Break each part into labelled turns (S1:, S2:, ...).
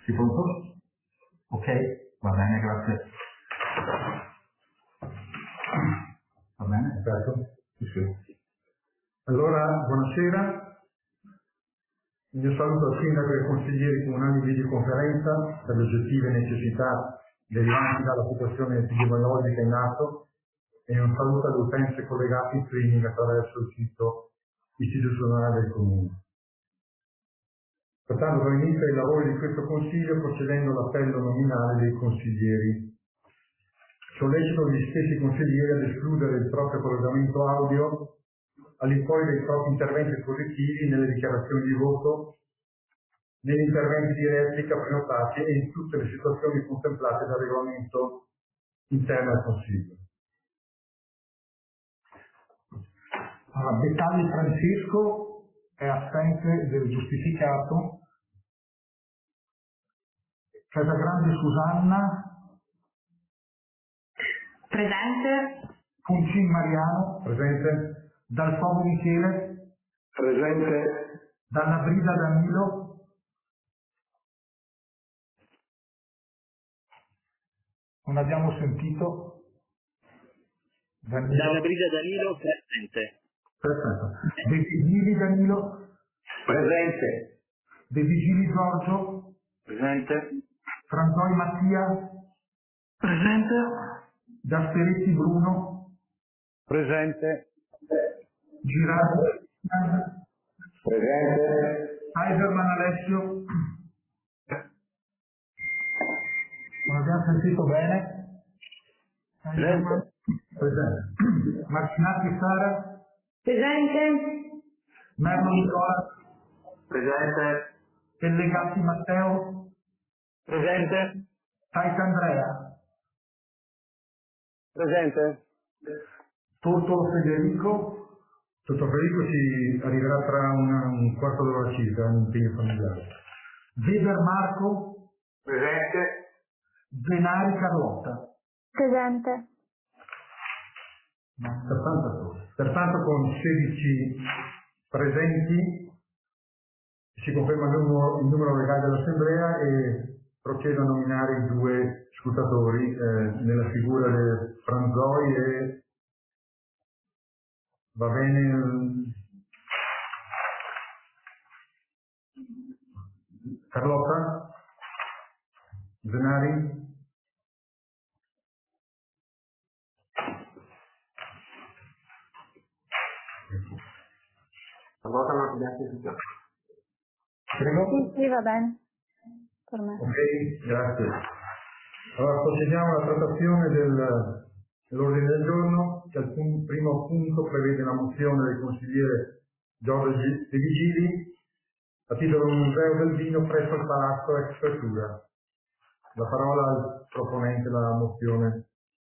S1: Sei pronto? Ok, va bene, grazie. Va bene? Aperto? Sì. Allora, buonasera. Il mio saluto al sindaco e ai consiglieri comunali di videoconferenza per le oggettive necessità derivanti dalla situazione epidemiologica in atto e un saluto alle utenze collegate in streaming attraverso il sito istituzionale del Comune. Pertanto do inizio ai lavori di questo Consiglio procedendo all'appello nominale dei consiglieri. Sollecito gli stessi consiglieri ad escludere il proprio collegamento audio all'infuori dei propri interventi espositivi nelle dichiarazioni di voto, negli interventi di replica prenotati e in tutte le situazioni contemplate dal regolamento interno al Consiglio. Allora, Bettagli Francesco è assente del giustificato. Casagrande Susanna.
S2: Presente.
S1: Puncin Mariano. Presente. Dalfogo Michele.
S3: Presente.
S1: Dalla Brida Danilo. Non abbiamo sentito.
S4: Dalla Brida Danilo, presente.
S1: Perfetto. De Vigili Danilo.
S3: Presente.
S1: De Vigili Giorgio.
S3: Presente.
S1: Franzoi Mattia.
S4: Presente.
S1: Gasperetti Bruno.
S3: Presente.
S1: Girardi.
S3: Presente.
S1: Heiserman Alessio. Non abbiamo sentito bene.
S3: Presente.
S1: Presente. Marcinati Sara.
S2: Presente.
S1: Merlo Nicola.
S3: Presente.
S1: Pellegatti Matteo.
S3: Presente.
S1: Taita Andrea.
S3: Presente.
S1: Toto Federico. Toto Federico ci arriverà tra un quarto d'ora circa, un impegno familiare. Weber Marco.
S3: Presente.
S1: Zenari Carlotta.
S2: Presente.
S1: Pertanto con 16 presenti si conferma il numero legale dell'Assemblea e procedo a nominare i due scrutatori nella figura di Franzoi e va bene Carlotta? Zenari?
S3: Allora non abbiamo sentito.
S1: Prego?
S2: Sì, va bene. Per me.
S1: Ok, grazie. Allora procediamo alla trattazione dell'ordine del giorno, che al primo punto prevede la mozione del consigliere Giorgio De Vigili a titolo di museo del vino presso il Palazzo ex Pretura. La parola al proponente della mozione.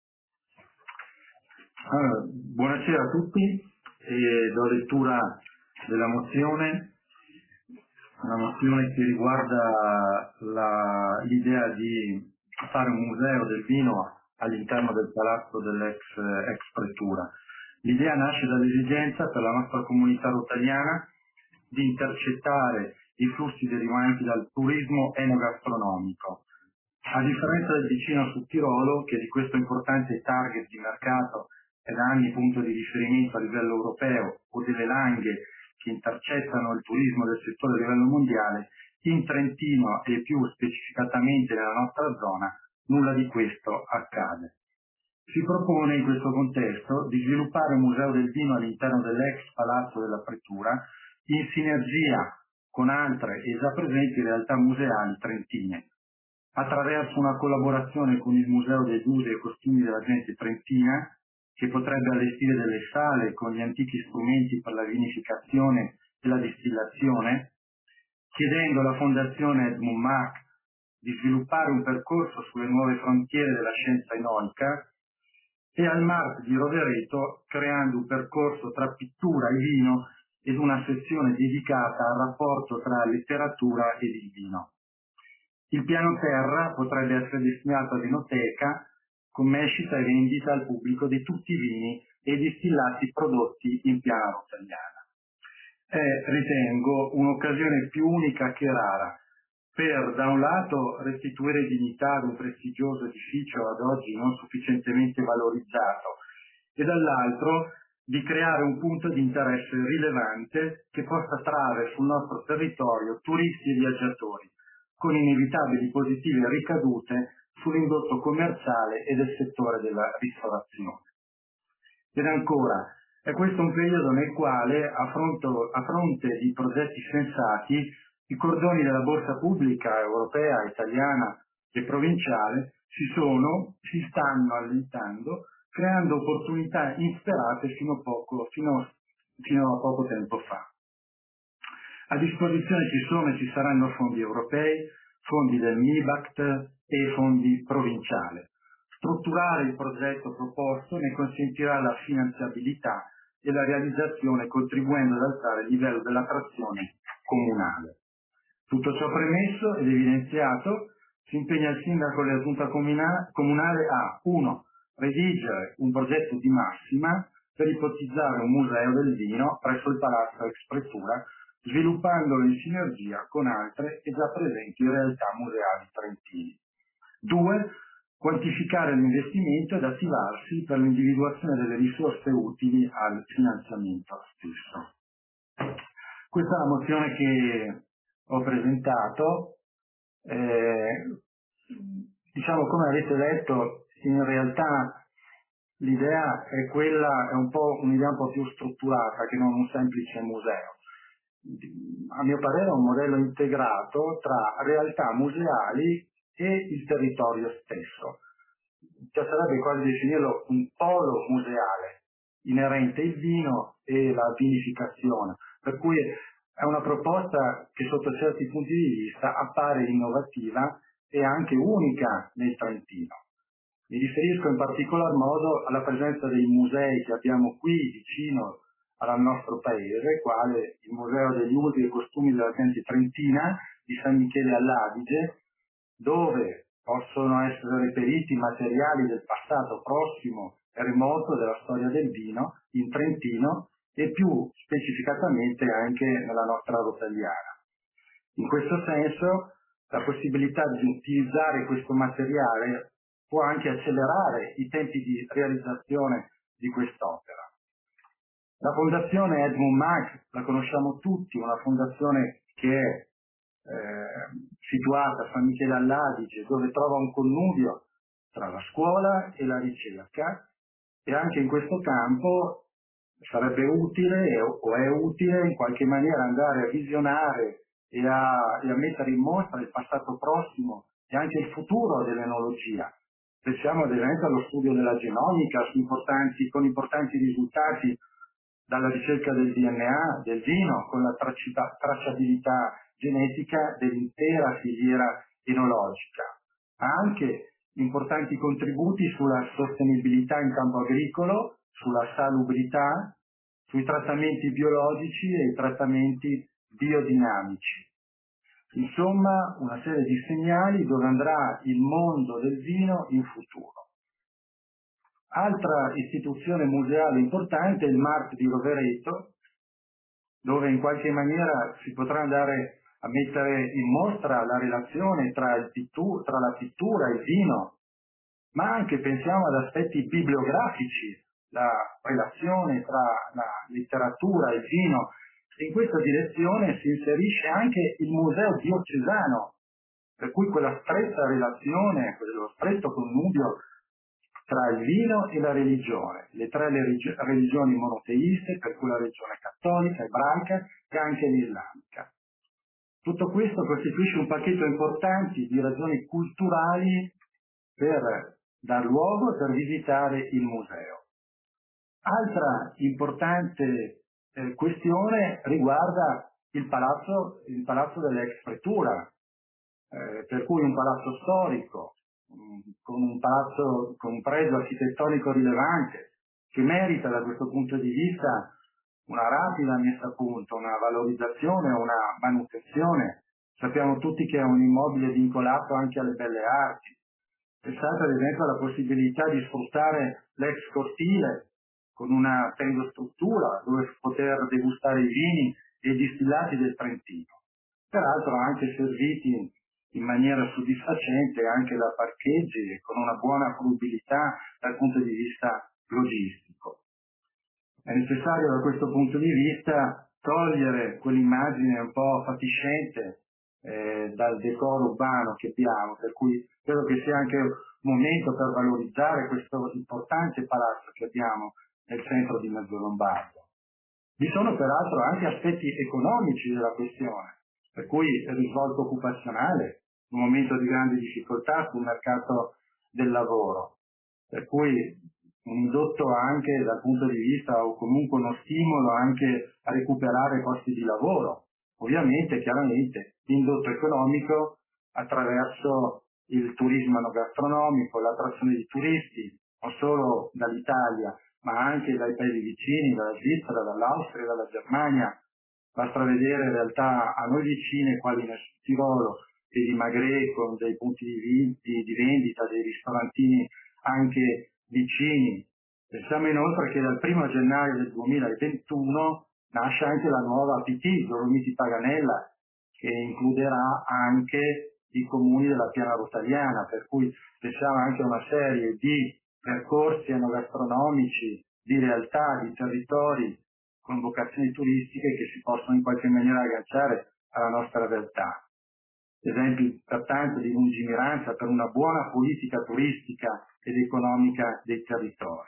S5: Allora, buonasera a tutti, do lettura della mozione. Una mozione che riguarda l'idea di fare un museo del vino all'interno del palazzo dell'ex Pretura. L'idea nasce dall'esigenza per la nostra comunità rotariana di intercettare i flussi derivanti dal turismo enogastronomico. A differenza del vicino Sud Tirolo, che di questo importante target di mercato è da anni punto di riferimento a livello europeo, o delle Langhe che intercettano il turismo del settore a livello mondiale, in Trentino e più specificatamente nella nostra zona nulla di questo accade. Si propone in questo contesto di sviluppare un museo del vino all'interno dell'ex Palazzo della Pretura in sinergia con altre e già presenti realtà museali trentine, attraverso una collaborazione con il Museo degli Usi e Costumi della Gente Trentina, che potrebbe allestire delle sale con gli antichi strumenti per la vinificazione e la distillazione, chiedendo alla Fondazione Edmund Mach di sviluppare un percorso sulle nuove frontiere della scienza enoica, e al Mart di Rovereto creando un percorso tra pittura e vino ed una sezione dedicata al rapporto tra letteratura ed il vino. Il piano terra potrebbe essere destinato a vinoteca, commescita e vendita al pubblico di tutti i vini e distillati prodotti in piana rotagliana. È, ritengo, un'occasione più unica che rara per, da un lato, restituire dignità ad un prestigioso edificio ad oggi non sufficientemente valorizzato e dall'altro di creare un punto di interesse rilevante che possa attrarre sul nostro territorio turisti e viaggiatori, con inevitabili positive ricadute sull'indotto commerciale e del settore della ristorazione. Ed ancora, è questo un periodo nel quale, a fronte di progetti sensati, i cordoni della borsa pubblica europea, italiana e provinciale si stanno allentando, creando opportunità insperate fino a poco tempo fa. A disposizione ci sono e ci saranno fondi europei, fondi del MIBACT e fondi provinciali. Strutturare il progetto proposto ne consentirà la finanziabilità e la realizzazione, contribuendo ad alzare il livello dell'attrazione comunale. Tutto ciò premesso ed evidenziato, si impegna il Sindaco e la Giunta Comunale a 1. Redigere un progetto di massima per ipotizzare un museo del vino presso il Palazzo Ex Pretura, sviluppandolo in sinergia con altre e già presenti realtà museali trentine. 2. Quantificare l'investimento ed attivarsi per l'individuazione delle risorse utili al finanziamento stesso. Questa è la mozione che ho presentato. Diciamo, come avete letto, in realtà l'idea è un po' un'idea un po' più strutturata che non un semplice museo. A mio parere è un modello integrato tra realtà museali e il territorio stesso. Sarebbe quasi definirlo un polo museale inerente il vino e la vinificazione, per cui è una proposta che sotto certi punti di vista appare innovativa e anche unica nel Trentino. Mi riferisco in particolar modo alla presenza dei musei che abbiamo qui vicino al nostro paese, quale il Museo degli Usi e Costumi della gente trentina di San Michele all'Adige, dove possono essere reperiti materiali del passato prossimo e remoto della storia del vino in Trentino e più specificatamente anche nella nostra Rotagliana. In questo senso, la possibilità di utilizzare questo materiale può anche accelerare i tempi di realizzazione di quest'opera. La Fondazione Edmund Mack la conosciamo tutti, una fondazione che è situata a San Michele all'Adige, dove trova un connubio tra la scuola e la ricerca, e anche in questo campo sarebbe utile o è utile in qualche maniera andare a visionare e a mettere in mostra il passato prossimo e anche il futuro dell'enologia. Pensiamo ad esempio allo studio della genomica con importanti risultati dalla ricerca del DNA, del vino, con la tracciabilità genetica dell'intera filiera enologica. Ha anche importanti contributi sulla sostenibilità in campo agricolo, sulla salubrità, sui trattamenti biologici e i trattamenti biodinamici. Insomma, una serie di segnali dove andrà il mondo del vino in futuro. Altra istituzione museale importante è il MART di Rovereto, dove in qualche maniera si potrà andare a mettere in mostra la relazione tra la pittura e il vino, ma anche pensiamo ad aspetti bibliografici, la relazione tra la letteratura e il vino. In questa direzione si inserisce anche il Museo Diocesano, per cui quella stretta relazione, quello stretto connubio tra il vino e la religione, le tre religioni monoteiste, per cui la religione cattolica, ebraica e anche l'islamica. Tutto questo costituisce un pacchetto importante di ragioni culturali per dar luogo per visitare il museo. Altra importante questione riguarda il palazzo dell'Ex Pretura, per cui un palazzo storico, con un pregio architettonico rilevante, che merita da questo punto di vista una rapida messa a punto, una valorizzazione, una manutenzione. Sappiamo tutti che è un immobile vincolato anche alle belle arti. Pensate ad esempio alla possibilità di sfruttare l'ex cortile con una tendostruttura dove poter degustare i vini e i distillati del Trentino, peraltro anche serviti in maniera soddisfacente anche da parcheggi e con una buona fruibilità dal punto di vista logistico. È necessario da questo punto di vista togliere quell'immagine un po' fatiscente dal decoro urbano che abbiamo, per cui credo che sia anche un momento per valorizzare questo importante palazzo che abbiamo nel centro di Mezzolombardo. Vi sono peraltro anche aspetti economici della questione, per cui il risvolto occupazionale, un momento di grande difficoltà sul mercato del lavoro, per cui un indotto anche dal punto di vista o comunque uno stimolo anche a recuperare posti di lavoro. Ovviamente, chiaramente, l'indotto economico attraverso il turismo enogastronomico, l'attrazione di turisti, non solo dall'Italia, ma anche dai paesi vicini, dalla Svizzera, dall'Austria, dalla Germania. Basta vedere in realtà a noi vicine, quali nel Tirolo e di Magrè, con dei punti di vendita, dei ristorantini anche vicini. Pensiamo inoltre che dal 1 gennaio del 2021 nasce anche la nuova APT, Dolomiti Paganella, che includerà anche i comuni della Piana Rotaliana, per cui pensiamo anche a una serie di percorsi enogastronomici, di realtà, di territori con vocazioni turistiche che si possono in qualche maniera agganciare alla nostra realtà. Esempi pertanto di lungimiranza per una buona politica turistica ed economica dei territori.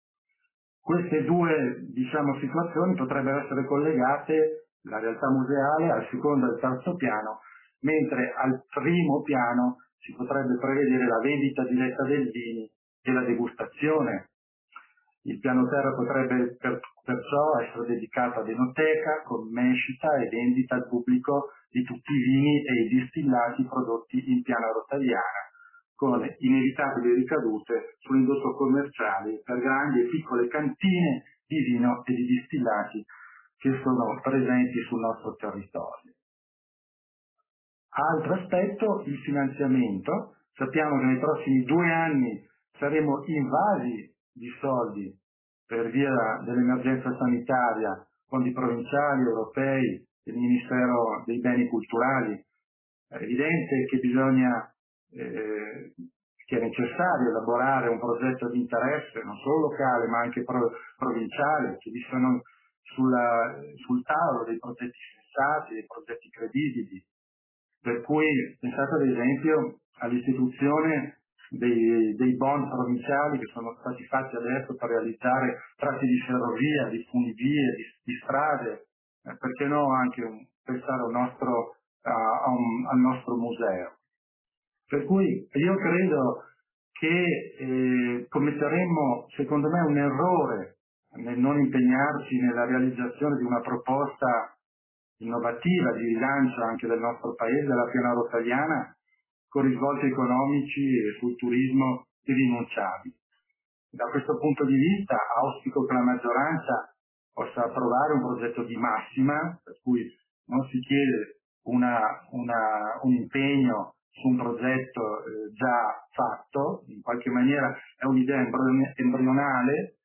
S5: Queste due, situazioni potrebbero essere collegate, la realtà museale, al secondo e al terzo piano, mentre al primo piano si potrebbe prevedere la vendita diretta dei vini e la degustazione. Il piano terra potrebbe perciò essere dedicato ad enoteca, commescita e vendita al pubblico di tutti i vini e i distillati prodotti in Piana Rotaliana, con inevitabili ricadute sull'indotto commerciale per grandi e piccole cantine di vino e di distillati che sono presenti sul nostro territorio. Altro aspetto, il finanziamento. Sappiamo che nei prossimi 2 anni saremo invasi di soldi per via dell'emergenza sanitaria, fondi provinciali, europei, del Ministero dei Beni Culturali. È evidente che che è necessario elaborare un progetto di interesse non solo locale ma anche provinciale, che vi sono sul tavolo dei progetti sensati, dei progetti credibili. Per cui pensate ad esempio all'istituzione dei bond provinciali che sono stati fatti adesso per realizzare tratti di ferrovia, di funivie, di strade, perché no anche pensare al nostro museo. Per cui io credo che commetteremmo, secondo me, un errore nel non impegnarci nella realizzazione di una proposta innovativa di rilancio anche del nostro paese, della Piana Rotaliana, con risvolti economici sul turismo irrinunciabili. Da questo punto di vista auspico che la maggioranza possa approvare un progetto di massima, per cui non si chiede un impegno su un progetto già fatto, in qualche maniera è un'idea embrionale.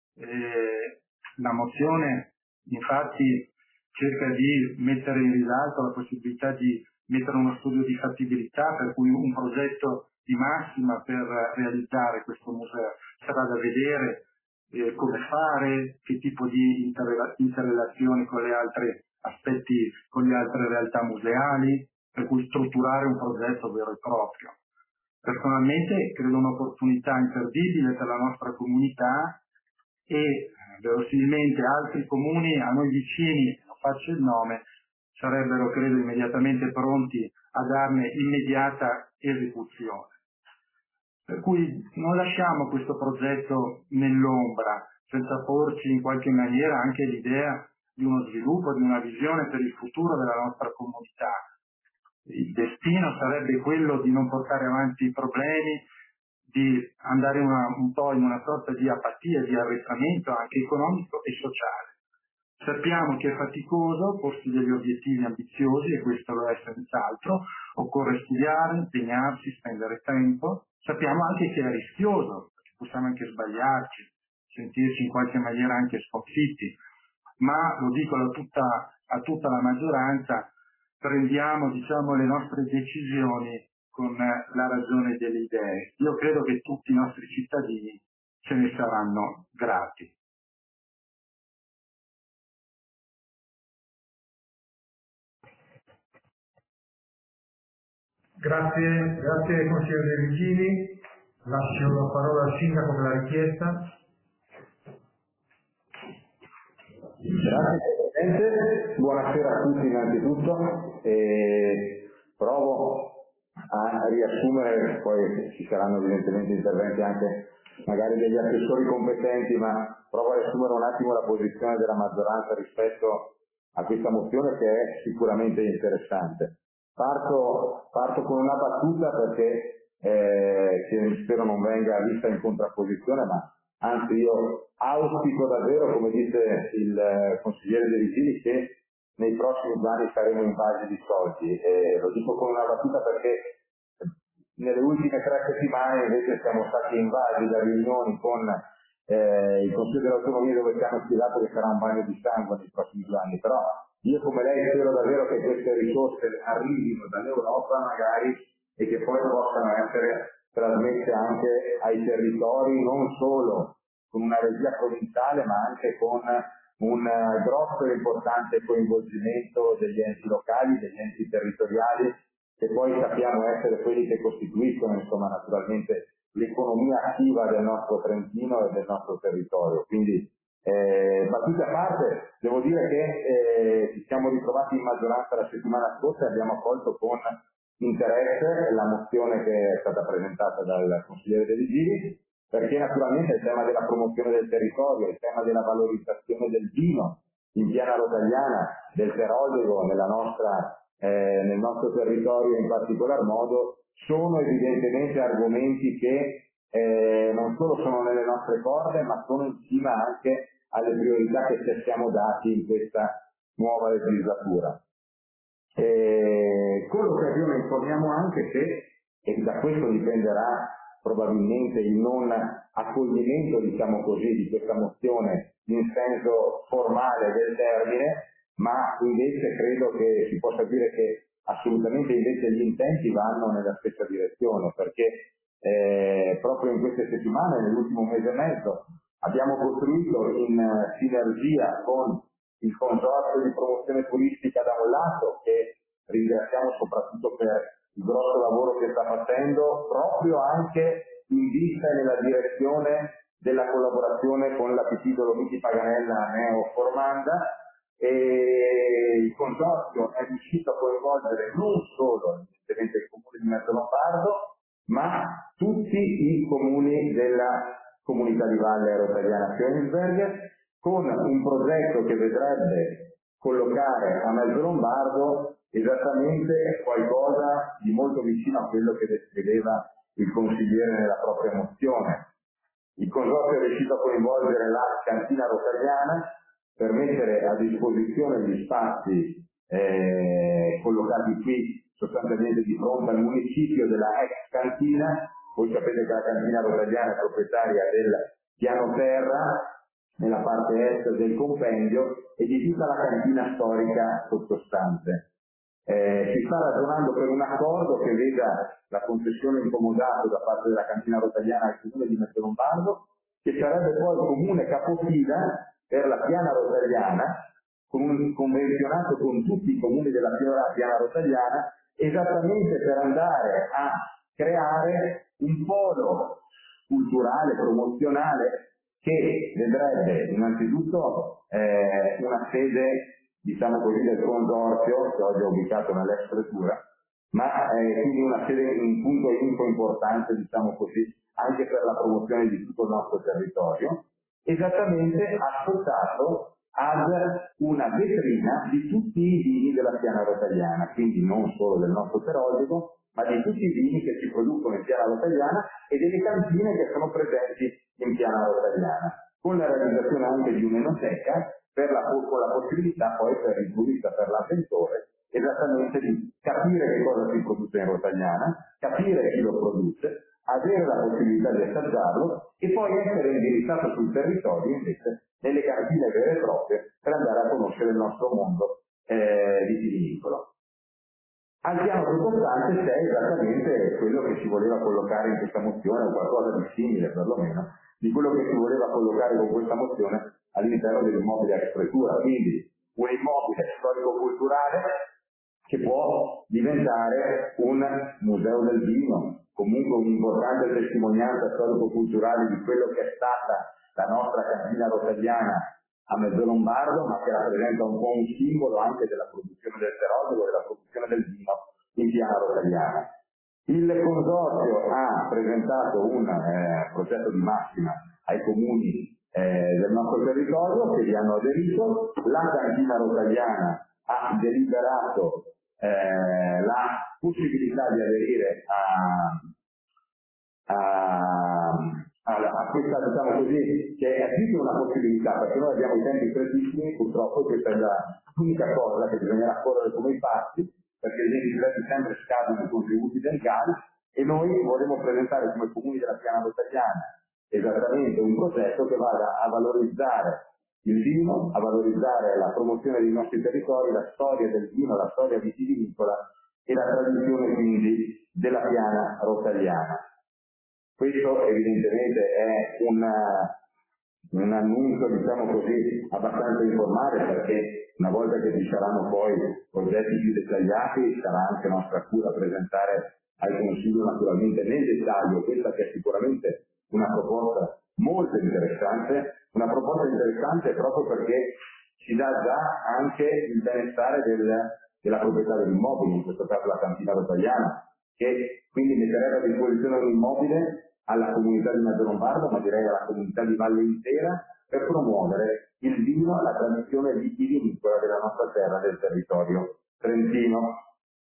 S5: La mozione infatti cerca di mettere in risalto la possibilità di mettere uno studio di fattibilità, per cui un progetto di massima per realizzare questo museo. Sarà da vedere come fare, che tipo di interrelazioni con le altre aspetti, con le altre realtà museali, per cui strutturare un progetto vero e proprio. Personalmente credo un'opportunità imperdibile per la nostra comunità e verosimilmente altri comuni a noi vicini, non faccio il nome, sarebbero credo immediatamente pronti a darne immediata esecuzione. Per cui non lasciamo questo progetto nell'ombra, senza porci in qualche maniera anche l'idea di uno sviluppo, di una visione per il futuro della nostra comunità. Il destino sarebbe quello di non portare avanti i problemi, di andare un po' in una sorta di apatia, di arretramento anche economico e sociale. Sappiamo che è faticoso porsi degli obiettivi ambiziosi, e questo lo è senz'altro, occorre studiare, impegnarsi, spendere tempo. Sappiamo anche che è rischioso, perché possiamo anche sbagliarci, sentirci in qualche maniera anche sconfitti, ma lo dico a tutta la maggioranza, prendiamo, diciamo, le nostre decisioni con la ragione delle idee. Io credo che tutti i nostri cittadini ce ne saranno grati.
S1: Grazie consigliere De Virgili. Lascio la parola al sindaco per la richiesta.
S6: Grazie Presidente, buonasera a tutti innanzitutto. Provo a riassumere, poi ci saranno evidentemente interventi anche magari degli assessori competenti, ma provo a riassumere un attimo la posizione della maggioranza rispetto a questa mozione che è sicuramente interessante. Parto con una battuta perché che spero non venga vista in contrapposizione, ma anzi io auspico davvero, come dice il consigliere De Virgili, che nei prossimi anni saremo invasi di soldi. Lo dico con una battuta perché nelle ultime 3 settimane invece siamo stati invasi da riunioni con il Consiglio dell'Autonomia dove ci hanno spiegato che sarà un bagno di sangue nei prossimi 2 anni. Però io come lei spero davvero che queste risorse arrivino dall'Europa magari e che poi possano essere trasmesse anche ai territori, non solo con una regia provinciale ma anche con un grosso e importante coinvolgimento degli enti locali, degli enti territoriali, che poi sappiamo essere quelli che costituiscono insomma naturalmente l'economia attiva del nostro Trentino e del nostro territorio. Quindi battute a parte, devo dire che ci siamo ritrovati in maggioranza la settimana scorsa e abbiamo accolto con interesse la mozione che è stata presentata dal consigliere De Virgili, perché naturalmente il tema della promozione del territorio, il tema della valorizzazione del vino in Piana Rotagliana, del Perologo nel nostro territorio in particolar modo, sono evidentemente argomenti che non solo sono nelle nostre corde, ma sono in cima anche alle priorità che ci siamo dati in questa nuova legislatura. Con l'occasione informiamo anche che, e da questo dipenderà probabilmente il non accoglimento, diciamo così, di questa mozione in senso formale del termine, ma invece credo che si possa dire che assolutamente invece gli intenti vanno nella stessa direzione, perché proprio in queste settimane, nell'ultimo mese e mezzo, abbiamo costruito in sinergia con il consorzio di promozione turistica da un lato, che ringraziamo soprattutto per il grosso lavoro che sta facendo, proprio anche in vista e nella direzione della collaborazione con la PT Dolomiti Paganella Neo Formanda, e il consorzio è riuscito a coinvolgere non solo evidentemente il comune di Mezzolombardo, ma tutti i comuni della comunità di Valle Rotagliana Königsberg, con un progetto che vedrebbe collocare a Mezzolombardo esattamente qualcosa di molto vicino a quello che descriveva il consigliere nella propria mozione. Il consorzio è riuscito a coinvolgere la cantina rotagliana per mettere a disposizione gli spazi collocati qui sostanzialmente di fronte al municipio della ex cantina. Voi sapete che la cantina rotagliana è proprietaria del piano terra nella parte est del compendio e di tutta la cantina storica sottostante. Si sta ragionando per un accordo che veda la concessione in comodato da parte della cantina rotagliana al comune di Mezzolombardo, che sarebbe poi il comune capofila per la piana rotagliana, con un convenzionato con tutti i comuni della piana rotagliana, esattamente per andare a creare un polo culturale, promozionale, che vedrebbe innanzitutto una sede, diciamo così, del consorzio, che oggi è ubicato nell'ex struttura, ma quindi una sede, un punto importante, diciamo così, anche per la promozione di tutto il nostro territorio, esattamente associato ad una vetrina di tutti i vini della piana rotagliana, quindi non solo del nostro Perologo, ma di tutti i vini che si producono in piana rotagliana e delle cantine che sono presenti in piana rotagliana, con la realizzazione anche di un'enoteca con la possibilità poi per il turista, per l'avventore, esattamente di capire che cosa si produce in rotagliana, capire chi lo produce, avere la possibilità di assaggiarlo e poi essere indirizzato sul territorio invece nelle cantine vere e proprie per andare a conoscere il nostro mondo vitivinicolo. Al piano sottostante c'è esattamente quello che si voleva collocare in questa mozione, o qualcosa di simile perlomeno, di quello che si voleva collocare con questa mozione all'interno dell'immobile ex pretura. Quindi un immobile storico-culturale che può diventare un museo del vino, comunque un'importante testimonianza storico-culturale di quello che è stata la nostra cantina rotagliana a Mezzolombardo, ma che rappresenta un po' un simbolo anche della produzione del serologo e della produzione del vino in piana rotagliana. Il consorzio ha presentato un progetto di massima ai comuni del nostro territorio che vi hanno aderito. La cantina rotagliana ha deliberato la possibilità di aderire a questa, diciamo così, che è più che una possibilità, perché noi abbiamo i tempi strettissimi, purtroppo questa è l'unica cosa che bisognerà correre come i passi, perché i 20 dicembre scadono i contributi del GAL e noi vorremmo presentare come comuni della piana rotagliana esattamente un progetto che vada a valorizzare il vino, a valorizzare la promozione dei nostri territori, la storia del vino, la storia vitivinicola e la tradizione quindi della piana rotagliana. Questo evidentemente è un annuncio, diciamo così, abbastanza informale, perché una volta che ci saranno poi progetti più dettagliati sarà anche nostra cura presentare al Consiglio naturalmente nel dettaglio questa che è sicuramente una proposta molto interessante, una proposta interessante proprio perché ci dà già anche il benestare della proprietà dell'immobile, in questo caso la cantina rotagliana, che quindi metterebbe a disposizione un immobile alla comunità di Mezzolombardo, ma direi alla comunità di Valle intera, per promuovere il vino, la tradizione vitivinicola della nostra terra, del territorio trentino.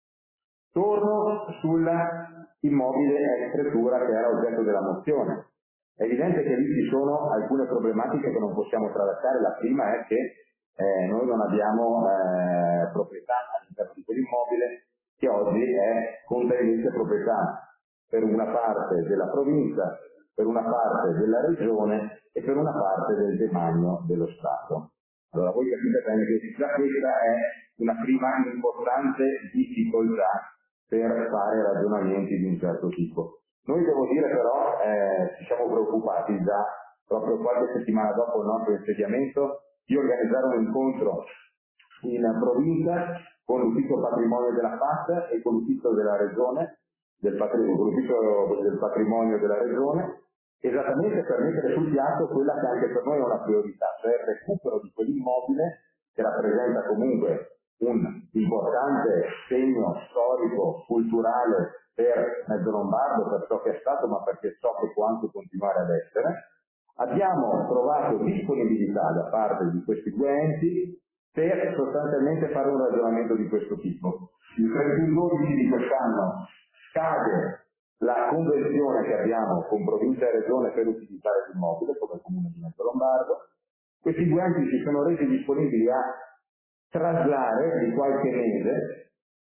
S6: Torno sull'immobile ex pretura che era oggetto della mozione. È evidente che lì ci sono alcune problematiche che non possiamo tralasciare. La prima è che noi non abbiamo proprietà all'interno di quell'immobile, che oggi è contenente proprietà per una parte della provincia, per una parte della regione e per una parte del demanio dello Stato. Allora voi capite bene che già questa è una prima importante difficoltà per fare ragionamenti di un certo tipo. Noi devo dire però ci siamo preoccupati già proprio qualche settimana dopo il nostro insediamento di organizzare un incontro in provincia con l'ufficio patrimonio della FAT e con l'ufficio della regione, l'ufficio del patrimonio della regione, esattamente per mettere sul piatto quella che anche per noi è una priorità, cioè il recupero di quell'immobile che rappresenta comunque un importante segno storico, culturale per Mezzolombardo, per ciò che è stato, ma perché ciò che può anche continuare ad essere. Abbiamo trovato disponibilità da parte di questi due enti per sostanzialmente fare un ragionamento di questo tipo. Il 31 di quest'anno scade la convenzione che abbiamo con provincia e regione per utilizzare l'immobile come comune di Mezzolombardo. Questi due enti si sono resi disponibili a traslare di qualche mese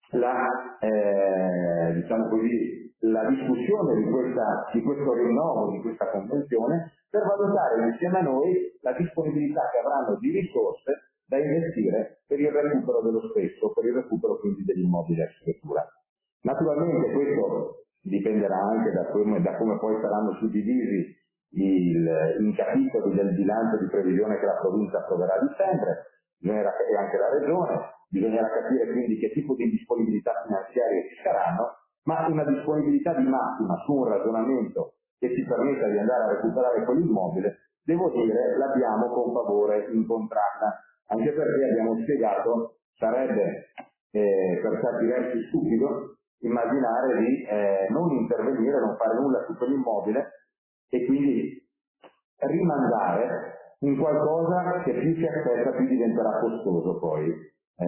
S6: diciamo così, la discussione di questo rinnovo di questa convenzione per valutare insieme a noi la disponibilità che avranno di risorse da investire per il recupero dello stesso, per il recupero quindi dell'immobile ex pretura. Naturalmente questo dipenderà anche da come poi saranno suddivisi i capitoli del bilancio di previsione che la provincia approverà a dicembre e anche la regione. Bisognerà capire quindi che tipo di disponibilità finanziarie ci saranno, ma una disponibilità di massima su un ragionamento che ci permetta di andare a recuperare quell'immobile, devo dire, l'abbiamo con favore incontrata, anche perché abbiamo spiegato sarebbe per certi versi stupido immaginare di non intervenire, non fare nulla su quell'immobile e quindi rimandare in qualcosa che più si aspetta più diventerà costoso poi.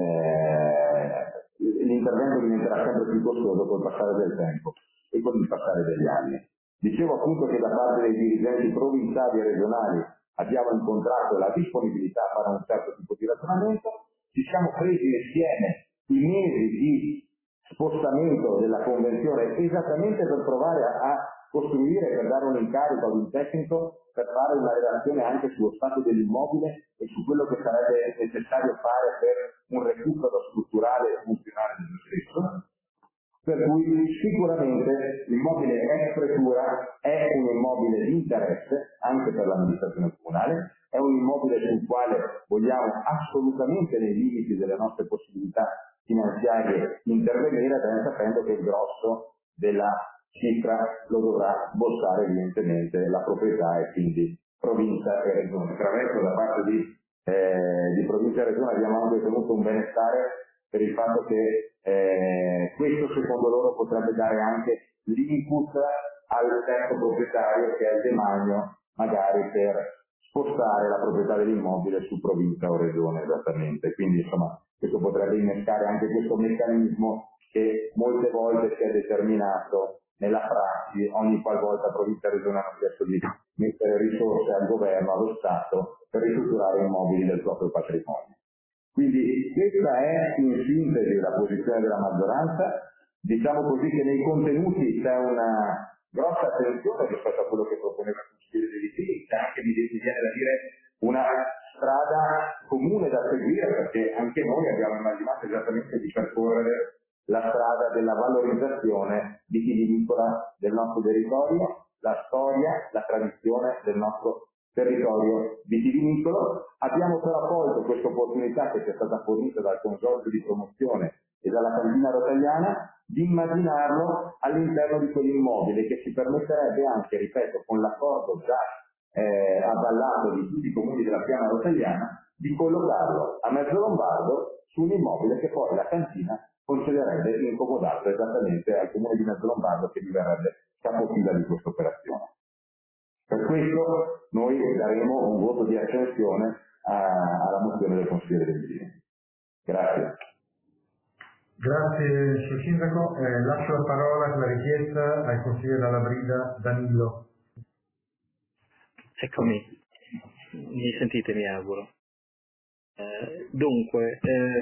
S6: L'intervento diventerà sempre più costoso col passare del tempo e con il passare degli anni. Dicevo appunto che da parte dei dirigenti provinciali e regionali abbiamo incontrato la disponibilità a fare un certo tipo di ragionamento, ci siamo presi insieme i mesi di spostamento della convenzione esattamente per provare a costruire, per dare un incarico ad un tecnico per fare una relazione anche sullo stato dell'immobile e su quello che sarebbe necessario fare per un recupero strutturale e funzionale dello stesso. Per cui sicuramente l'immobile ex pretura è un immobile di interesse anche per l'amministrazione comunale, è un immobile sul quale vogliamo assolutamente nei limiti delle nostre possibilità finanziarie intervenire, ben sapendo che il grosso della cifra lo dovrà borsare evidentemente la proprietà e quindi provincia e regione. Attraverso da parte di provincia e regione abbiamo anche ottenuto un benestare per il fatto che questo secondo loro potrebbe dare anche l'input al terzo proprietario che è il demanio magari per spostare la proprietà dell'immobile su provincia o regione esattamente. Quindi insomma questo potrebbe innescare anche questo meccanismo che molte volte si è determinato nella prassi ogni qualvolta provincia e regione hanno chiesto di mettere risorse al governo, allo Stato per ristrutturare immobili del proprio patrimonio. Quindi questa è in sintesi la posizione della maggioranza. Diciamo così che nei contenuti c'è una grossa attenzione rispetto a quello che proponeva il Consiglio dei Ministri, anche mi viene da dire una strada comune da seguire, perché anche noi abbiamo immaginato esattamente di percorrere la strada della valorizzazione vitivinicola del nostro territorio, la storia, la tradizione del nostro territorio vitivinicolo. Abbiamo però colto questa opportunità che ci è stata fornita dal Consorzio di Promozione e dalla Cantina Rotagliana di immaginarlo all'interno di quell'immobile che ci permetterebbe anche, ripeto, con l'accordo già avallato di tutti i comuni della Piana Rotagliana, di collocarlo a mezzo lombardo su un immobile che poi la cantina concederebbe in comodato esattamente al comune di Mezzolombardo che diverrebbe capofila di questa operazione. Per questo noi daremo un voto di astensione alla mozione del Consiglio dei Ministri. Grazie.
S1: Grazie signor Sindaco. Lascio la parola con la richiesta al consigliere della Brida Danilo.
S4: Eccomi, mi sentite, mi auguro. Dunque,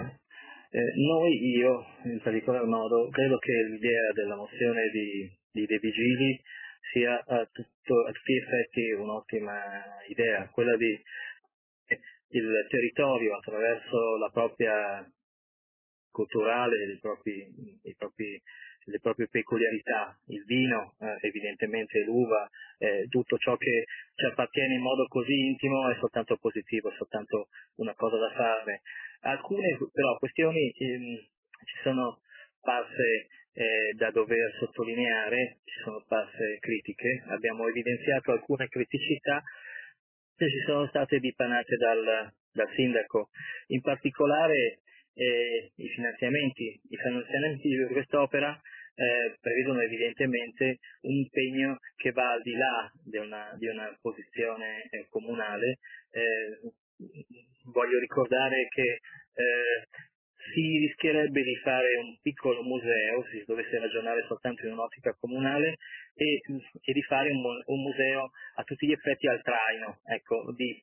S4: io in particolar modo credo che l'idea della mozione di De Vigili sia a tutti gli effetti un'ottima idea, quella di il territorio attraverso la propria culturale, le proprie peculiarità, il vino, evidentemente l'uva, tutto ciò che ci appartiene in modo così intimo è soltanto positivo, è soltanto una cosa da fare. Alcune però questioni ci sono parse da dover sottolineare, ci sono parse critiche, abbiamo evidenziato alcune criticità che ci sono state dipanate dal sindaco, in particolare i finanziamenti di quest'opera prevedono evidentemente un impegno che va al di là di una posizione comunale. Voglio ricordare che si rischierebbe di fare un piccolo museo, se si dovesse ragionare soltanto in un'ottica comunale, e di fare un museo a tutti gli effetti al traino, ecco, di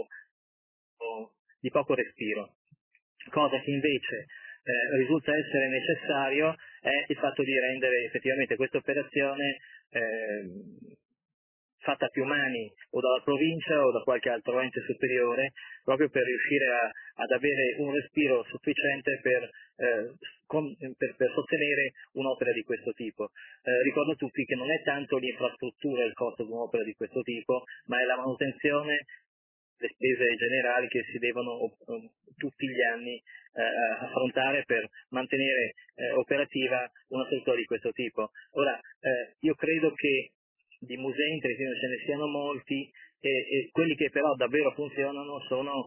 S4: poco respiro. Cosa che invece risulta essere necessario è il fatto di rendere effettivamente questa operazione fatta a più mani o dalla provincia o da qualche altro ente superiore, proprio per riuscire ad avere un respiro sufficiente per sostenere un'opera di questo tipo. Ricordo a tutti che non è tanto l'infrastruttura il costo di un'opera di questo tipo, ma è la manutenzione, le spese generali che si devono tutti gli anni affrontare per mantenere operativa una struttura di questo tipo. Ora, io credo che di musei in Trentino ce ne siano molti e quelli che però davvero funzionano sono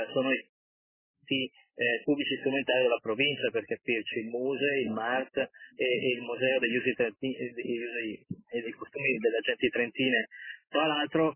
S4: i pubblici strumentali della provincia, per capirci, il MUSE, il MART e il Museo degli usi e dei costumi delle genti trentine. Tra l'altro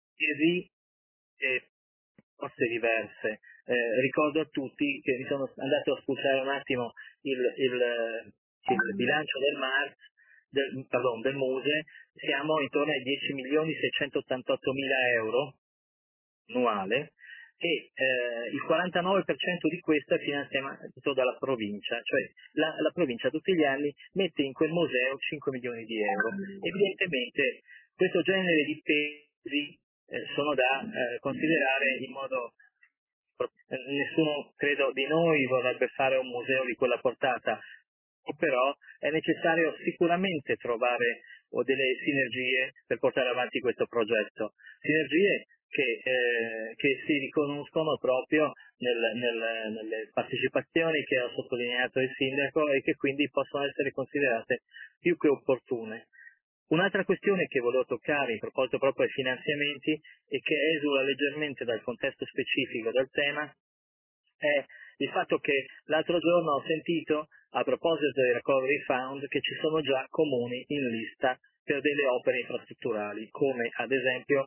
S4: cose diverse. Ricordo a tutti che mi sono andato a spulciare un attimo il bilancio del MART, del MUSE, siamo intorno ai 10.688.000 euro annuale e il 49% di questo è finanziato dalla provincia, cioè la provincia tutti gli anni mette in quel museo 5 milioni di euro. Evidentemente questo genere di pesi sono da considerare in modo. Nessuno, credo, di noi vorrebbe fare un museo di quella portata, però è necessario sicuramente trovare delle sinergie per portare avanti questo progetto, sinergie che si riconoscono proprio nelle partecipazioni che ha sottolineato il sindaco e che quindi possono essere considerate più che opportune. Un'altra questione che volevo toccare in proposito proprio ai finanziamenti e che esula leggermente dal contesto specifico del tema è il fatto che l'altro giorno ho sentito, a proposito del Recovery Fund, che ci sono già comuni in lista per delle opere infrastrutturali, come ad esempio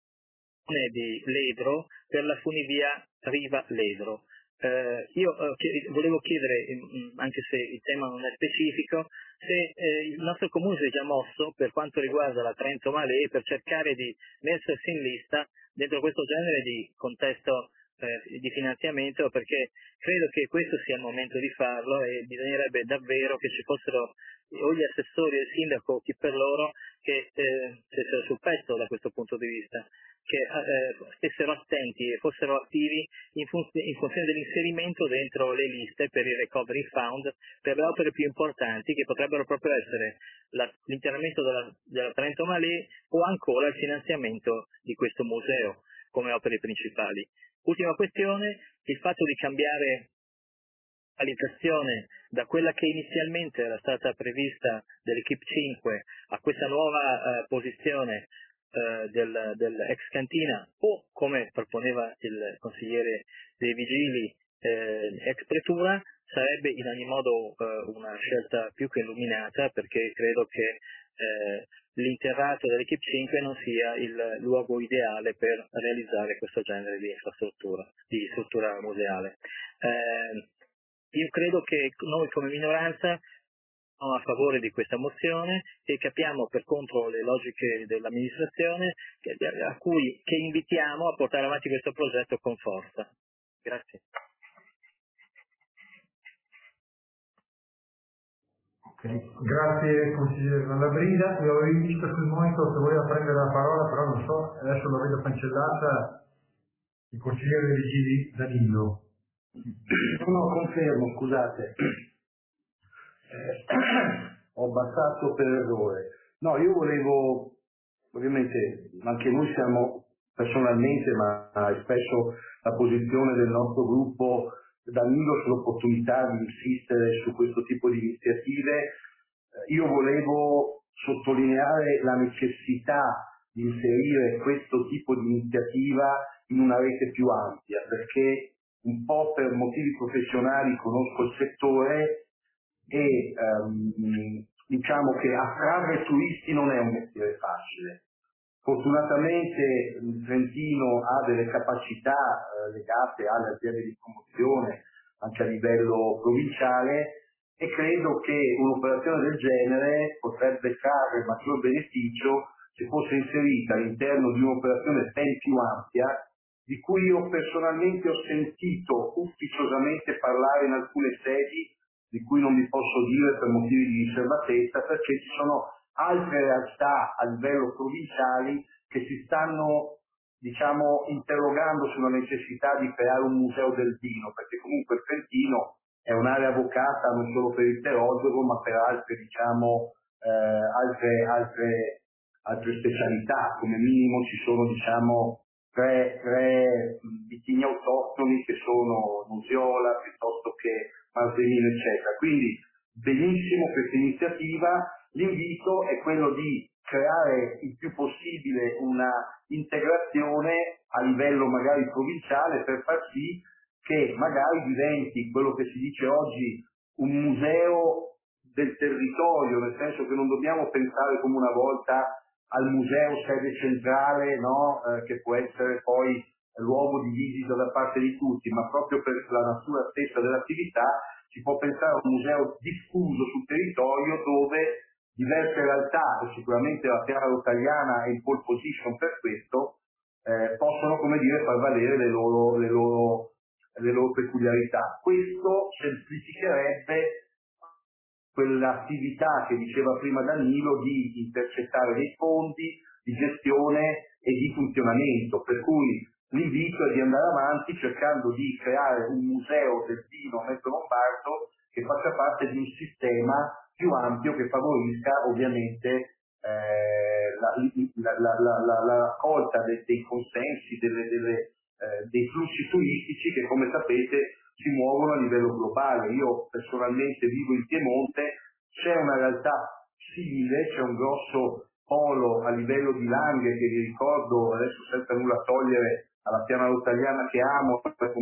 S4: di Ledro per la funivia Riva-Ledro. Io volevo chiedere, anche se il tema non è specifico, se il nostro comune si è già mosso per quanto riguarda la Trento-Malé per cercare di mettersi in lista dentro questo genere di contesto di finanziamento, perché credo che questo sia il momento di farlo e bisognerebbe davvero che ci fossero o gli assessori o il sindaco, chi per loro, che stessero sul pezzo da questo punto di vista, che stessero attenti e fossero attivi in funzione dell'inserimento dentro le liste per il Recovery Fund per le opere più importanti, che potrebbero proprio essere l'interramento della Trento-Malé o ancora il finanziamento di questo museo come opere principali. Ultima questione, il fatto di cambiare l'allocazione da quella che inizialmente era stata prevista dell'Equipe 5 a questa nuova posizione dell'ex cantina, o come proponeva il consigliere dei vigili ex pretura, sarebbe in ogni modo una scelta più che illuminata, perché credo che l'interrato dell'Equipe 5 non sia il luogo ideale per realizzare questo genere di infrastruttura, di struttura museale. Io credo che noi come minoranza siamo a favore di questa mozione e capiamo per contro le logiche dell'amministrazione che invitiamo a portare avanti questo progetto con forza. Grazie.
S1: Grazie consigliere Labrida. Io avevo visto sul monitor che voleva prendere la parola, però non so, adesso lo vedo cancellata. Il consigliere dei vigili Danilo.
S7: No, confermo, scusate. Ho abbassato per errore. No, io volevo, ovviamente, anche noi siamo personalmente, ma espresso la posizione del nostro gruppo Danilo sull'opportunità di insistere su questo tipo di iniziative. Io volevo sottolineare la necessità di inserire questo tipo di iniziativa in una rete più ampia, perché un po' per motivi professionali conosco il settore e diciamo che attrarre turisti non è un mestiere facile. Fortunatamente il Trentino ha delle capacità legate alle aziende di promozione anche a livello provinciale e credo che un'operazione del genere potrebbe trarre maggior beneficio se fosse inserita all'interno di un'operazione ben più ampia, di cui io personalmente ho sentito ufficiosamente parlare in alcune sedi, di cui non vi posso dire per motivi di riservatezza, perché ci sono altre realtà a livello provinciali che si stanno, diciamo, interrogando sulla necessità di creare un museo del vino, perché comunque il Trentino è un'area vocata non solo per il Teodoro, ma per altre, diciamo, altre specialità. Come minimo ci sono, diciamo, tre vitigni autoctoni che sono Nusiola piuttosto che Marsemino, eccetera. Quindi benissimo questa iniziativa. L'invito è quello di creare il più possibile una integrazione a livello magari provinciale per far sì che magari diventi quello che si dice oggi un museo del territorio, nel senso che non dobbiamo pensare come una volta al museo sede centrale, no? Che può essere poi luogo di visita da parte di tutti, ma proprio per la natura stessa dell'attività si può pensare a un museo diffuso sul territorio dove diverse realtà, e sicuramente la Piana Italiana è in pole position per questo, possono, come dire, far valere le loro peculiarità. Questo semplificherebbe quell'attività che diceva prima Danilo di intercettare dei fondi, di gestione e di funzionamento, per cui l'invito è di andare avanti cercando di creare un museo del vino mezzo lombardo che faccia parte di un sistema più ampio che favorisca ovviamente la raccolta dei consensi, dei flussi turistici che, come sapete, si muovono a livello globale. Io personalmente vivo in Piemonte, c'è una realtà simile, c'è un grosso polo a livello di Langhe che vi ricordo, adesso senza nulla togliere alla Piana Rotaliana che amo,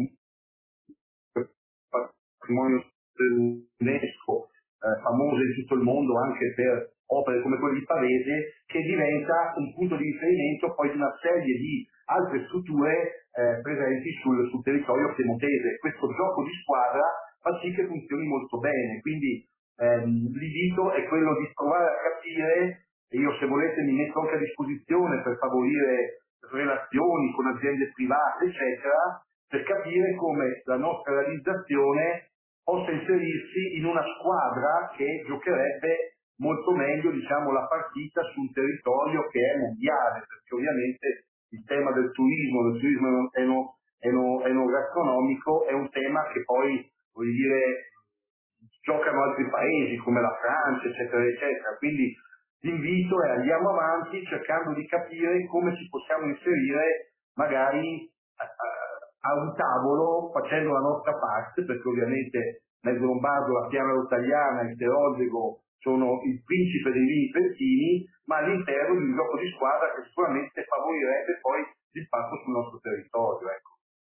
S7: patrimonio dell'UNESCO, famoso in tutto il mondo anche per opere come quelle di Pavese, che diventa un punto di riferimento poi di una serie di altre strutture presenti sul territorio piemontese. Questo gioco di squadra fa sì che funzioni molto bene, quindi l'invito è quello di provare a capire, e io se volete mi metto anche a disposizione per favorire relazioni con aziende private, eccetera, per capire come la nostra realizzazione possa inserirsi in una squadra che giocherebbe molto meglio, diciamo, la partita su un territorio che è mondiale, perché ovviamente il tema del turismo enogastronomico è un tema che poi, voglio dire, giocano altri paesi come la Francia, eccetera, eccetera. Quindi l'invito è andiamo avanti cercando di capire come ci possiamo inserire magari a un tavolo facendo la nostra parte, perché ovviamente Mezzo Lombardo, la Piana Rotaliana, il Teroldego sono il principe dei vini trentini, ma all'interno di un gioco di squadra che sicuramente favorirebbe poi l'impatto sul nostro territorio. Ecco.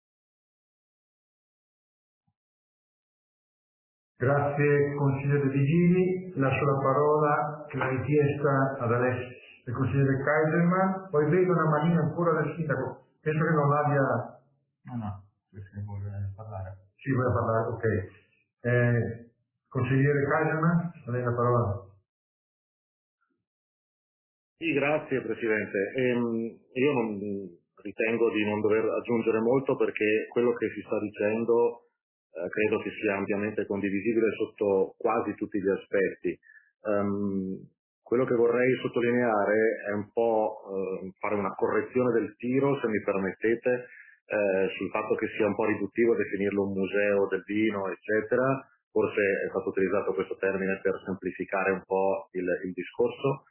S1: Grazie consigliere Vigili, lascio la parola che la richiesta ad Alessio, il consigliere Kaiserman, poi vedo una manina ancora del sindaco, penso che non abbia... No, se vuole parlare. Sì, vuole parlare, ok. Consigliere Kaiserman, a lei la parola.
S8: Sì, grazie Presidente. Io ritengo di non dover aggiungere molto perché quello che si sta dicendo credo che sia ampiamente condivisibile sotto quasi tutti gli aspetti. Quello che vorrei sottolineare è un po' fare una correzione del tiro, se mi permettete, sul fatto che sia un po' riduttivo definirlo un museo del vino, eccetera. Forse è stato utilizzato questo termine per semplificare un po' il discorso.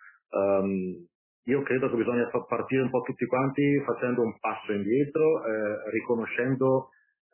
S8: Io credo che bisogna partire un po' tutti quanti facendo un passo indietro, riconoscendo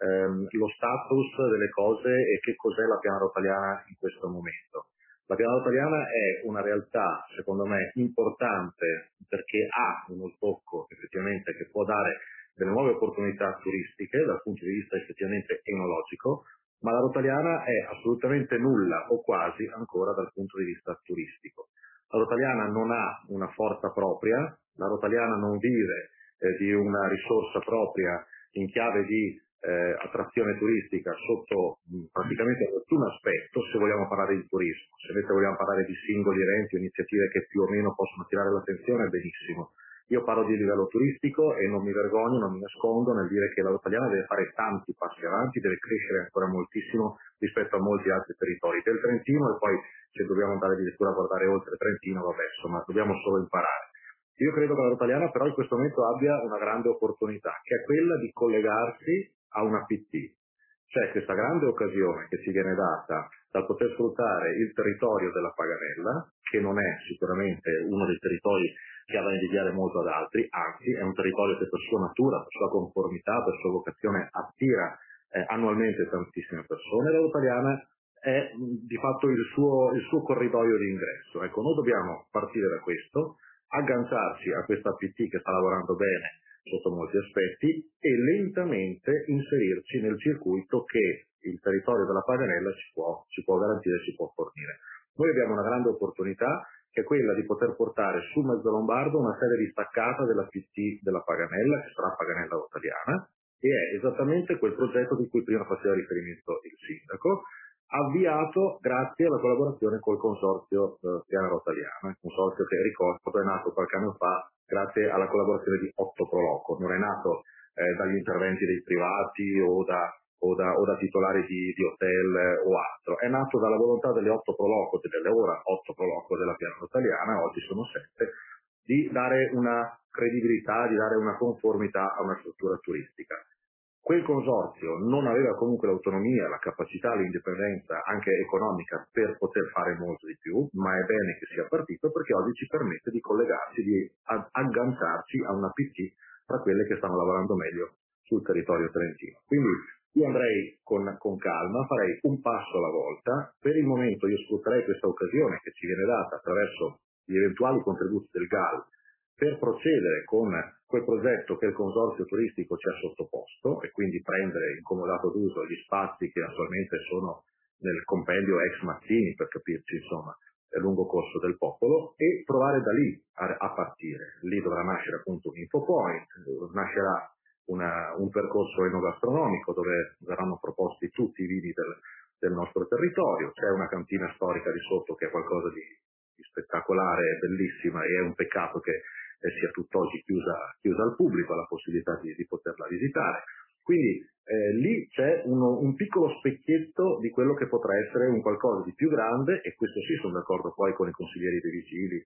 S8: lo status delle cose e che cos'è la Piana Rotaliana in questo momento. La Piana Rotaliana è una realtà, secondo me, importante perché ha uno sbocco effettivamente che può dare delle nuove opportunità turistiche dal punto di vista effettivamente enologico, ma la Rotaliana è assolutamente nulla o quasi ancora dal punto di vista turistico. La Rotaliana non ha una forza propria, la Rotaliana non vive di una risorsa propria in chiave di attrazione turistica sotto praticamente nessun aspetto, se vogliamo parlare di turismo. Se invece vogliamo parlare di singoli eventi o iniziative che più o meno possono attirare l'attenzione, benissimo. Io parlo di livello turistico e non mi vergogno, non mi nascondo nel dire che la Rotaliana deve fare tanti passi avanti, deve crescere ancora moltissimo rispetto a molti altri territori del Trentino, e poi se dobbiamo andare addirittura a guardare oltre Trentino, vabbè, insomma, dobbiamo solo imparare. Io credo che la Rotaliana però in questo momento abbia una grande opportunità, che è quella di collegarsi a una PT. C'è questa grande occasione che ci viene data dal poter sfruttare il territorio della Paganella, che non è sicuramente uno dei territori che ha da invidiare molto ad altri, anzi è un territorio che per sua natura, per sua conformità, per sua vocazione attira annualmente tantissime persone. La Rotaliana è di fatto il suo corridoio di ingresso. Ecco, noi dobbiamo partire da questo, agganciarci a questa PT che sta lavorando bene sotto molti aspetti e lentamente inserirci nel circuito che il territorio della Paganella ci può garantire, ci può fornire. Noi abbiamo una grande opportunità che è quella di poter portare su Mezzo Lombardo una serie distaccata della PT della Paganella, che sarà Paganella Rotaliana, e è esattamente quel progetto di cui prima faceva riferimento il sindaco, avviato grazie alla collaborazione col consorzio Piana Rotaliana, il consorzio che ricordo è nato qualche anno fa grazie alla collaborazione di Otto Proloco, non è nato dagli interventi dei privati o da titolari di hotel o altro, è nato dalla volontà delle Otto Proloco, delle ora Otto Proloco della Piana Rotaliana, oggi sono 7, di dare una credibilità, di dare una conformità a una struttura turistica. quel consorzio non aveva comunque l'autonomia, la capacità, l'indipendenza anche economica per poter fare molto di più, ma è bene che sia partito perché oggi ci permette di collegarci, di agganciarci a una PT tra quelle che stanno lavorando meglio sul territorio trentino. Quindi io andrei con calma, farei un passo alla volta. Per il momento io sfrutterei questa occasione che ci viene data attraverso gli eventuali contributi del GAL per procedere con quel progetto che il consorzio turistico ci ha sottoposto e quindi prendere in comodato d'uso gli spazi che attualmente sono nel compendio ex Mazzini, per capirci insomma, lungo corso del popolo, e provare da lì a partire. Lì dovrà nascere appunto un infopoint, nascerà un percorso enogastronomico dove verranno proposti tutti i vini del nostro territorio. C'è una cantina storica di sotto che è qualcosa di spettacolare, bellissima, e è un peccato che sia tutt'oggi chiusa al pubblico, alla possibilità di poterla visitare. Quindi lì c'è un piccolo specchietto di quello che potrà essere un qualcosa di più grande, e questo sì, sono d'accordo poi con i consiglieri dei vigili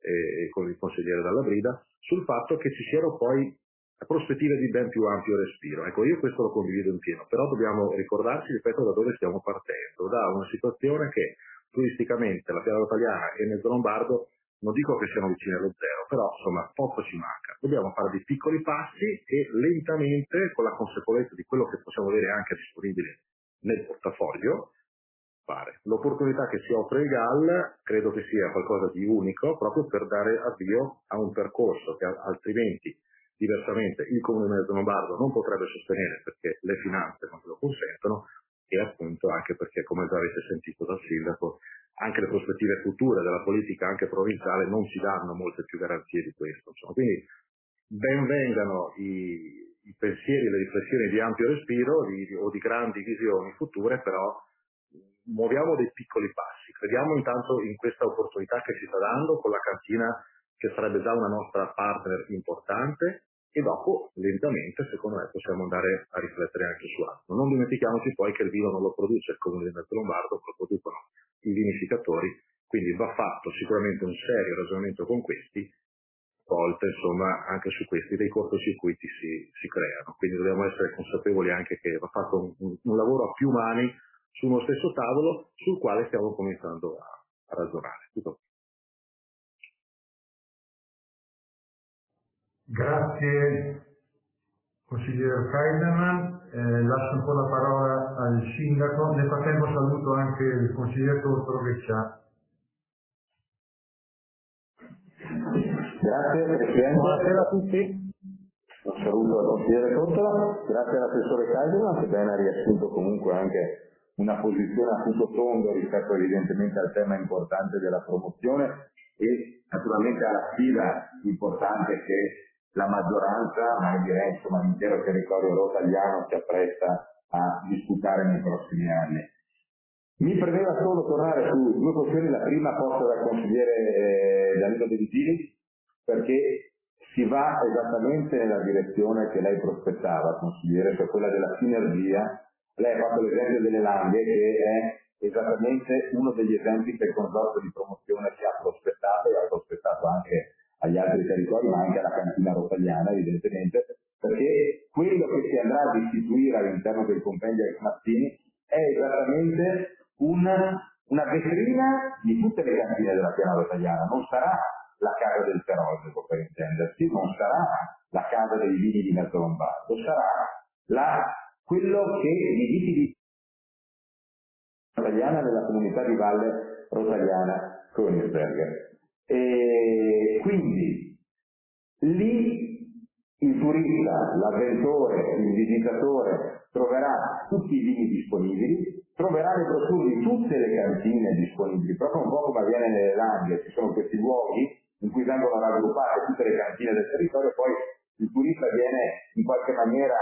S8: e con il consigliere Dalla Brida, sul fatto che ci siano poi prospettive di ben più ampio respiro. Ecco, io questo lo condivido in pieno, però dobbiamo ricordarci, ripeto, da dove stiamo partendo, da una situazione che turisticamente la Piana Rotagliana e Mezzo Lombardo non dico che siano vicini allo zero, però insomma poco ci manca. Dobbiamo fare dei piccoli passi e lentamente, con la consapevolezza di quello che possiamo avere anche disponibile nel portafoglio, fare. L'opportunità che ci offre il GAL credo che sia qualcosa di unico proprio per dare avvio a un percorso che altrimenti, diversamente, il Comune di Mezzo Lombardo non potrebbe sostenere perché le finanze non lo consentono, e appunto anche perché, come già avete sentito dal Sindaco, anche le prospettive future della politica anche provinciale non ci danno molte più garanzie di questo. Insomma. Quindi ben vengano i pensieri, le riflessioni di ampio respiro o di grandi visioni future, però muoviamo dei piccoli passi. Crediamo intanto in questa opportunità che ci sta dando con la cantina, che sarebbe già una nostra partner importante, e dopo lentamente secondo me possiamo andare a riflettere anche su altro. Non dimentichiamoci poi che il vino non lo produce il Comune di Mezzo Lombardo, lo producono i vinificatori, quindi va fatto sicuramente un serio ragionamento con questi, volte insomma anche su questi dei cortocircuiti si creano, quindi dobbiamo essere consapevoli anche che va fatto un lavoro a più mani su uno stesso tavolo sul quale stiamo cominciando a ragionare. Tutto.
S1: Grazie consigliere Kaiserman, lascio un po' la parola al sindaco, nel frattempo saluto anche il consigliere Tortoro che c'ha.
S6: Grazie Presidente.
S1: Buonasera a tutti.
S6: Un saluto al consigliere Tortoro, grazie all'assessore Kaiserman che bene ha riassunto comunque anche una posizione a tutto tondo rispetto evidentemente al tema importante della promozione e naturalmente alla sfida importante che la maggioranza, ma direi insomma l'intero territorio rotagliano si appresta a disputare nei prossimi anni. Mi premeva solo tornare su due questioni, la prima posta dal consigliere Danilo De Vigili, perché si va esattamente nella direzione che lei prospettava, consigliere, cioè quella della sinergia. Lei ha fatto l'esempio delle Langhe, che è esattamente uno degli esempi che il consorzio di promozione ci ha prospettato e ha prospettato anche agli altri territori, ma anche alla cantina rotagliana, evidentemente, perché quello che si andrà ad istituire all'interno del compendio ex Mazzini è esattamente una vetrina di tutte le cantine della Piana Rotagliana. Non sarà la casa del Perosego, per intendersi, non sarà la casa dei vini di Mezzo Lombardo, sarà quello che i viti di Rotagliana nella comunità di Valle Rotagliana Königsberg. E quindi lì il turista, l'avventore, il visitatore troverà tutti i vini disponibili, troverà le brochure di tutte le cantine disponibili, proprio un po' come avviene nelle Langhe. Ci sono questi luoghi in cui vengono raggruppate tutte le cantine del territorio, poi il turista viene in qualche maniera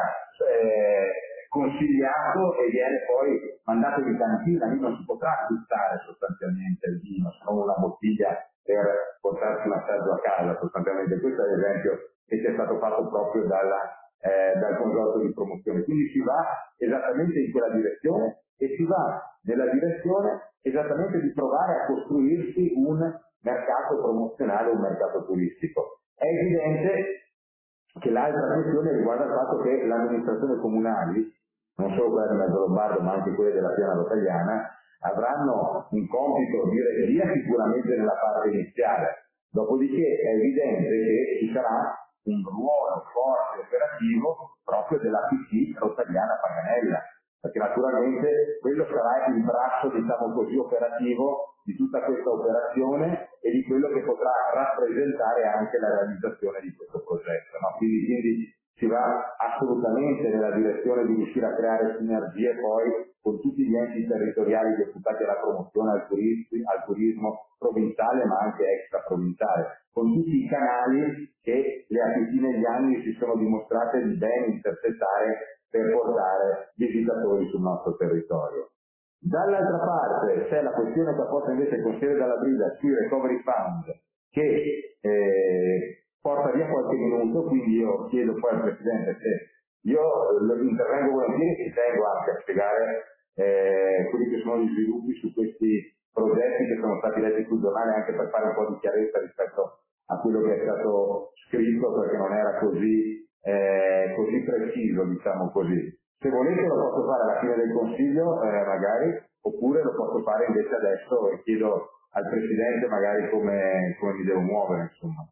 S6: consigliato e viene poi mandato in cantina. Lì non si potrà acquistare sostanzialmente il vino, se non una bottiglia per portarsi un assaggio a casa sostanzialmente. Questo è l'esempio che ci è stato fatto proprio dal consorzio di promozione. Quindi si va esattamente in quella direzione e si va nella direzione esattamente di provare a costruirsi un mercato promozionale, un mercato turistico. È evidente che l'altra questione riguarda il fatto che le amministrazioni comunali, non solo quelle del Mezzo Lombardo ma anche quelle della Piana Rotagliana, avranno un compito di regia sicuramente nella parte iniziale. Dopodiché è evidente che ci sarà un ruolo forte operativo proprio dell'APC Rotagliana Paganella, perché naturalmente quello sarà il braccio, diciamo così, operativo di tutta questa operazione e di quello che potrà rappresentare anche la realizzazione di questo progetto. No? Quindi si va assolutamente nella direzione di riuscire a creare sinergie poi con tutti gli enti territoriali deputati alla promozione al turismo provinciale ma anche extraprovinciale, con tutti i canali che le APC negli anni si sono dimostrate di ben intercettare per portare visitatori sul nostro territorio. Dall'altra parte c'è la questione che ha posto invece il consigliere Dalla Brida sui recovery fund che porta via qualche minuto, quindi io chiedo poi al Presidente se io intervengo volentieri e tengo anche a spiegare quelli che sono gli sviluppi su questi progetti che sono stati letti sul giornale, anche per fare un po' di chiarezza rispetto a quello che è stato scritto, perché non era così preciso, diciamo così. Se volete lo posso fare alla fine del Consiglio magari, oppure lo posso fare invece adesso e chiedo al Presidente magari come mi devo muovere, insomma.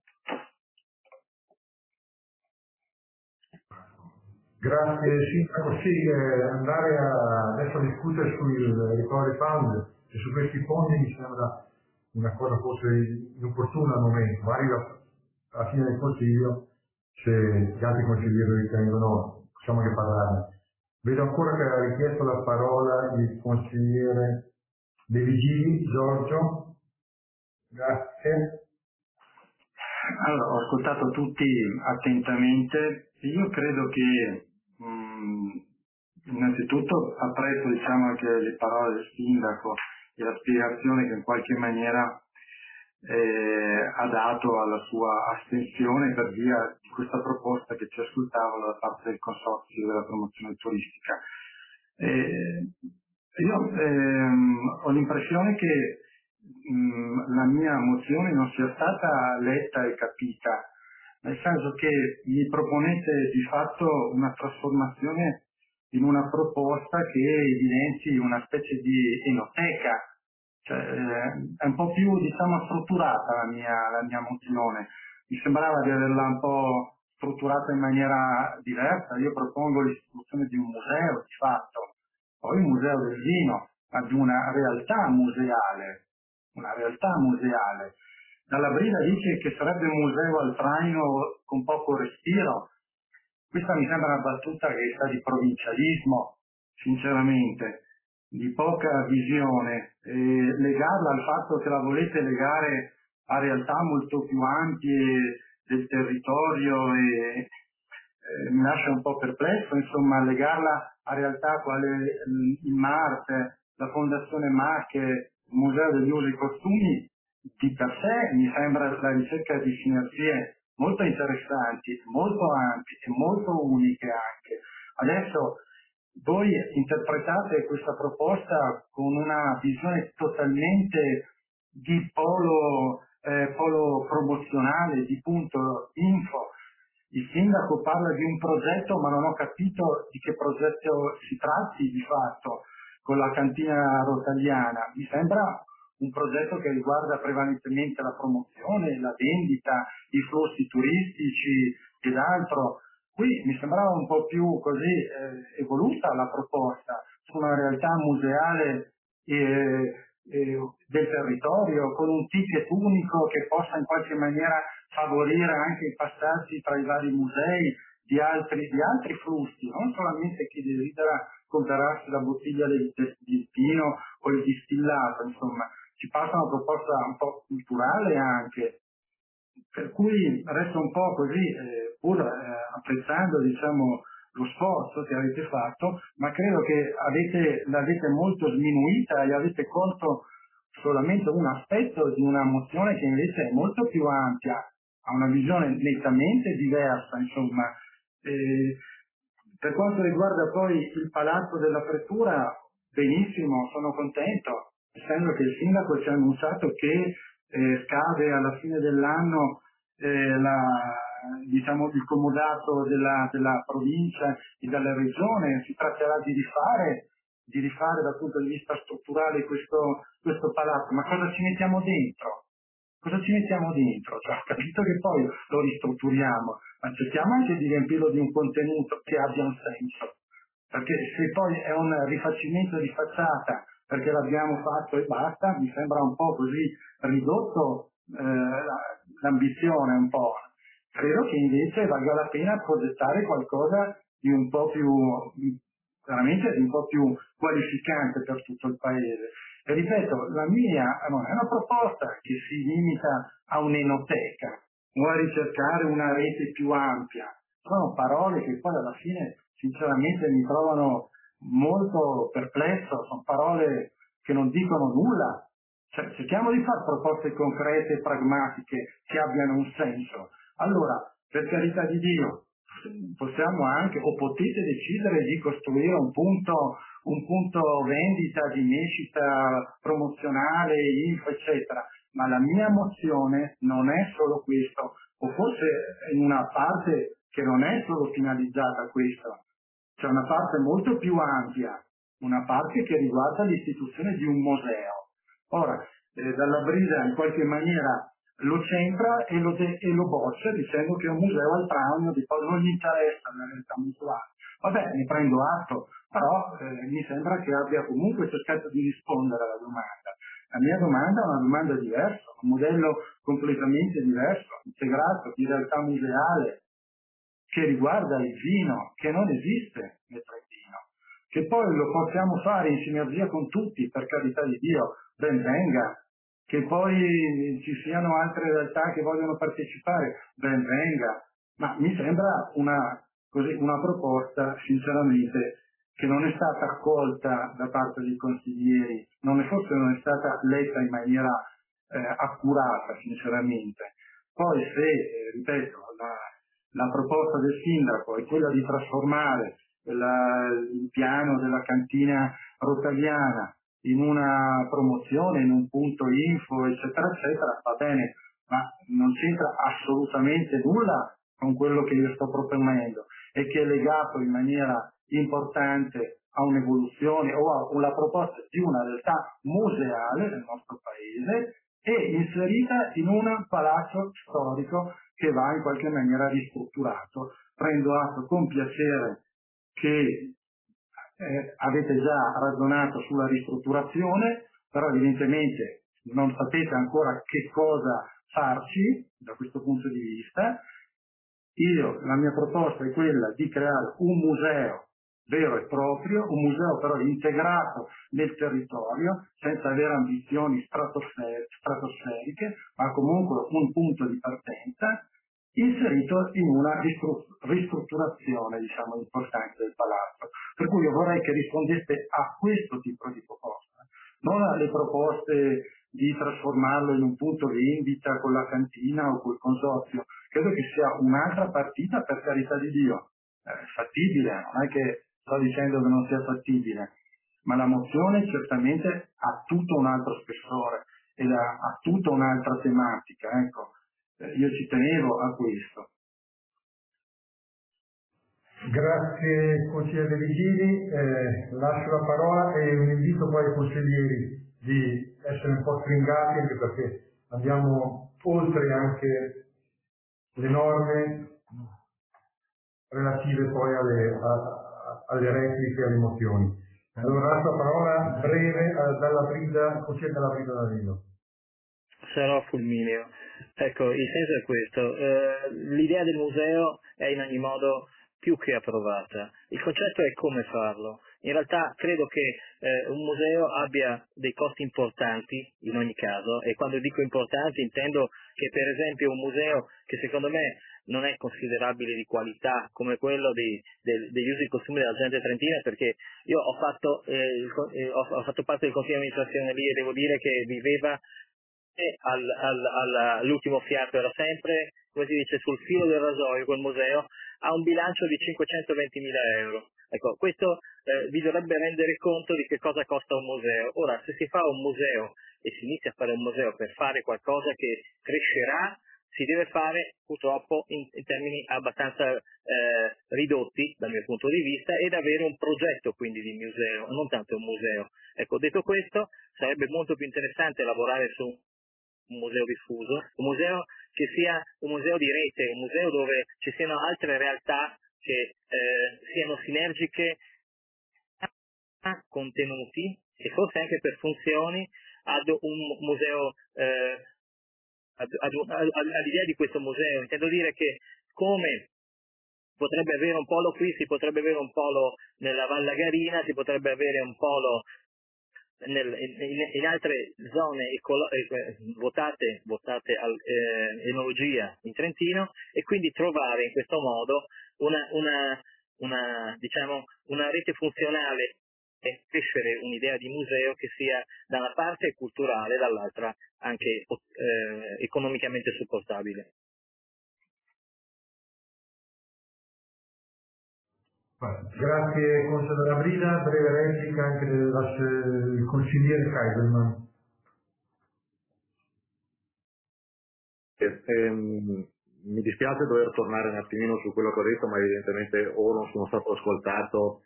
S1: Grazie Sindaco, sì, andare adesso a discutere sul recovery fund e su questi fondi mi sembra una cosa forse inopportuna al momento, magari alla fine del Consiglio, se gli altri consiglieri ritengono, possiamo anche parlarne. Vedo ancora che ha richiesto la parola il consigliere De Vigili, Giorgio. Grazie.
S5: Allora, ho ascoltato tutti attentamente. Io credo che innanzitutto apprezzo anche le parole del Sindaco e la spiegazione che in qualche maniera ha dato alla sua astensione per via di questa proposta che ci ascoltavano da parte del Consorzio della Promozione Turistica. Io ho l'impressione che la mia mozione non sia stata letta e capita, nel senso che mi proponete di fatto una trasformazione in una proposta che evidenzi una specie di enoteca. Cioè, è un po' più strutturata la mia mozione. Mi sembrava di averla un po' strutturata in maniera diversa. Io propongo l'istituzione di un museo di fatto, poi un museo del vino, ma di una realtà museale. Dalla Brida dice che sarebbe un museo al traino con poco respiro. Questa mi sembra una battuta che sta di provincialismo, sinceramente, di poca visione. Legarla al fatto che la volete legare a realtà molto più ampie del territorio mi lascia un po' perplesso, insomma, legarla a realtà quale il Marte, la Fondazione Marche, il Museo degli Usi e Costumi, di per sé mi sembra la ricerca di sinergie molto interessanti, molto ampie e molto uniche anche. Adesso voi interpretate questa proposta con una visione totalmente di polo promozionale, di punto info. Il sindaco parla di un progetto, ma non ho capito di che progetto si tratti di fatto con la cantina rotagliana. Mi sembra un progetto che riguarda prevalentemente la promozione, la vendita, i flussi turistici ed altro. Qui mi sembrava un po' più così evoluta la proposta su una realtà museale del territorio, con un ticket unico che possa in qualche maniera favorire anche i passaggi tra i vari musei di altri flussi, non solamente chi desidera comprarsi la bottiglia di vino o il distillato, insomma, ci passa una proposta un po' culturale anche, per cui resto un po' così, pur apprezzando lo sforzo che avete fatto, ma credo che l'avete molto sminuita e avete colto solamente un aspetto di una mozione che invece è molto più ampia, ha una visione nettamente diversa, insomma. Per quanto riguarda poi il palazzo della Pretura, benissimo, sono contento, essendo che il sindaco ci ha annunciato che scade alla fine dell'anno diciamo, il comodato della provincia e della regione, si tratterà di rifare dal punto di vista strutturale questo palazzo, ma cosa ci mettiamo dentro? Cosa ci mettiamo dentro? Cioè, ho capito che poi lo ristrutturiamo, ma cerchiamo anche di riempirlo di un contenuto che abbia un senso, perché se poi è un rifacimento di facciata perché l'abbiamo fatto e basta, mi sembra un po' così ridotto l'ambizione un po'. Credo che invece valga la pena progettare qualcosa di un po' più, veramente di un po' più qualificante per tutto il paese. E ripeto, la mia non è una proposta che si limita a un'enoteca, o a ricercare una rete più ampia. Sono parole che poi alla fine sinceramente mi trovano molto perplesso, sono parole che non dicono nulla. Cioè, cerchiamo di fare proposte concrete e pragmatiche che abbiano un senso. Allora, per carità di Dio, possiamo anche, o potete decidere di costruire un punto vendita, di mescita promozionale, info, eccetera, ma la mia mozione non è solo questo, o forse in una parte che non è solo finalizzata a questo, c'è una parte molto più ampia, una parte che riguarda l'istituzione di un museo. Ora, Dalla Brida in qualche maniera lo centra e lo boccia dicendo che è un museo al Traunio, di poi non gli interessa la realtà museale. Vabbè, ne prendo atto, però mi sembra che abbia comunque cercato di rispondere alla domanda. La mia domanda è una domanda diversa, un modello completamente diverso, integrato di realtà museale, che riguarda il vino, che non esiste nel Trentino, che poi lo possiamo fare in sinergia con tutti, per carità di Dio, ben venga, che poi ci siano altre realtà che vogliono partecipare, ben venga, ma mi sembra una proposta, sinceramente, che non è stata accolta da parte dei consiglieri, forse non è stata letta in maniera accurata, sinceramente. Poi se, ripeto, la proposta del sindaco è quella di trasformare il piano della cantina rotaliana in una promozione, in un punto info, eccetera, eccetera, va bene, ma non c'entra assolutamente nulla con quello che io sto proponendo e che è legato in maniera importante a un'evoluzione o alla proposta di una realtà museale del nostro paese e inserita in un palazzo storico che va in qualche maniera ristrutturato. Prendo atto con piacere che avete già ragionato sulla ristrutturazione, però evidentemente non sapete ancora che cosa farci da questo punto di vista. La mia proposta è quella di creare un museo vero e proprio, un museo però integrato nel territorio, senza avere ambizioni stratosferiche, ma comunque un punto di partenza, inserito in una ristrutturazione, diciamo, importante del palazzo. Per cui io vorrei che rispondeste a questo tipo di proposta, non alle proposte di trasformarlo in un punto vendita con la cantina o col consorzio. Credo che sia un'altra partita, per carità di Dio, fattibile, non è che sto dicendo che non sia fattibile, ma la mozione certamente ha tutto un altro spessore e ha tutta un'altra tematica, ecco. Io ci tenevo a questo.
S1: Grazie consigliere De Vigili, lascio la parola e un invito poi ai consiglieri di essere un po' stringati, anche perché andiamo oltre anche le norme relative poi alle repliche e alle mozioni. Allora lascio la parola breve dalla Brida, consigliere della Brida Danilo.
S4: Sarò fulmineo. Ecco, il senso è questo. L'idea del museo è in ogni modo più che approvata. Il concetto è come farlo. In realtà credo che un museo abbia dei costi importanti in ogni caso, e quando dico importanti intendo che per esempio un museo che secondo me non è considerabile di qualità come quello degli usi e costumi della gente trentina, perché io ho fatto parte del consiglio di amministrazione lì e devo dire che viveva all'ultimo fiato, era sempre, come si dice, sul filo del rasoio. Quel museo ha un bilancio di 520.000 euro. Ecco, questo vi dovrebbe rendere conto di che cosa costa un museo. Ora, se si fa un museo e si inizia a fare un museo per fare qualcosa che crescerà si deve fare purtroppo in termini abbastanza ridotti dal mio punto di vista, ed avere un progetto quindi di museo, non tanto un museo. Ecco, detto questo, sarebbe molto più interessante lavorare su un museo diffuso, un museo che sia un museo di rete, un museo dove ci siano altre realtà che siano sinergiche a contenuti e forse anche per funzioni ad un museo, all'idea di questo museo. Intendo dire che come potrebbe avere un polo qui, si potrebbe avere un polo nella Vallagarina, si potrebbe avere un polo in altre zone votate all'enologia in Trentino, e quindi trovare in questo modo una rete funzionale e crescere un'idea di museo che sia da una parte culturale, dall'altra anche economicamente supportabile.
S1: Grazie consigliere Brida, breve replica anche del consigliere Kaiserman.
S8: Mi dispiace dover tornare un attimino su quello che ho detto, ma evidentemente o non sono stato ascoltato,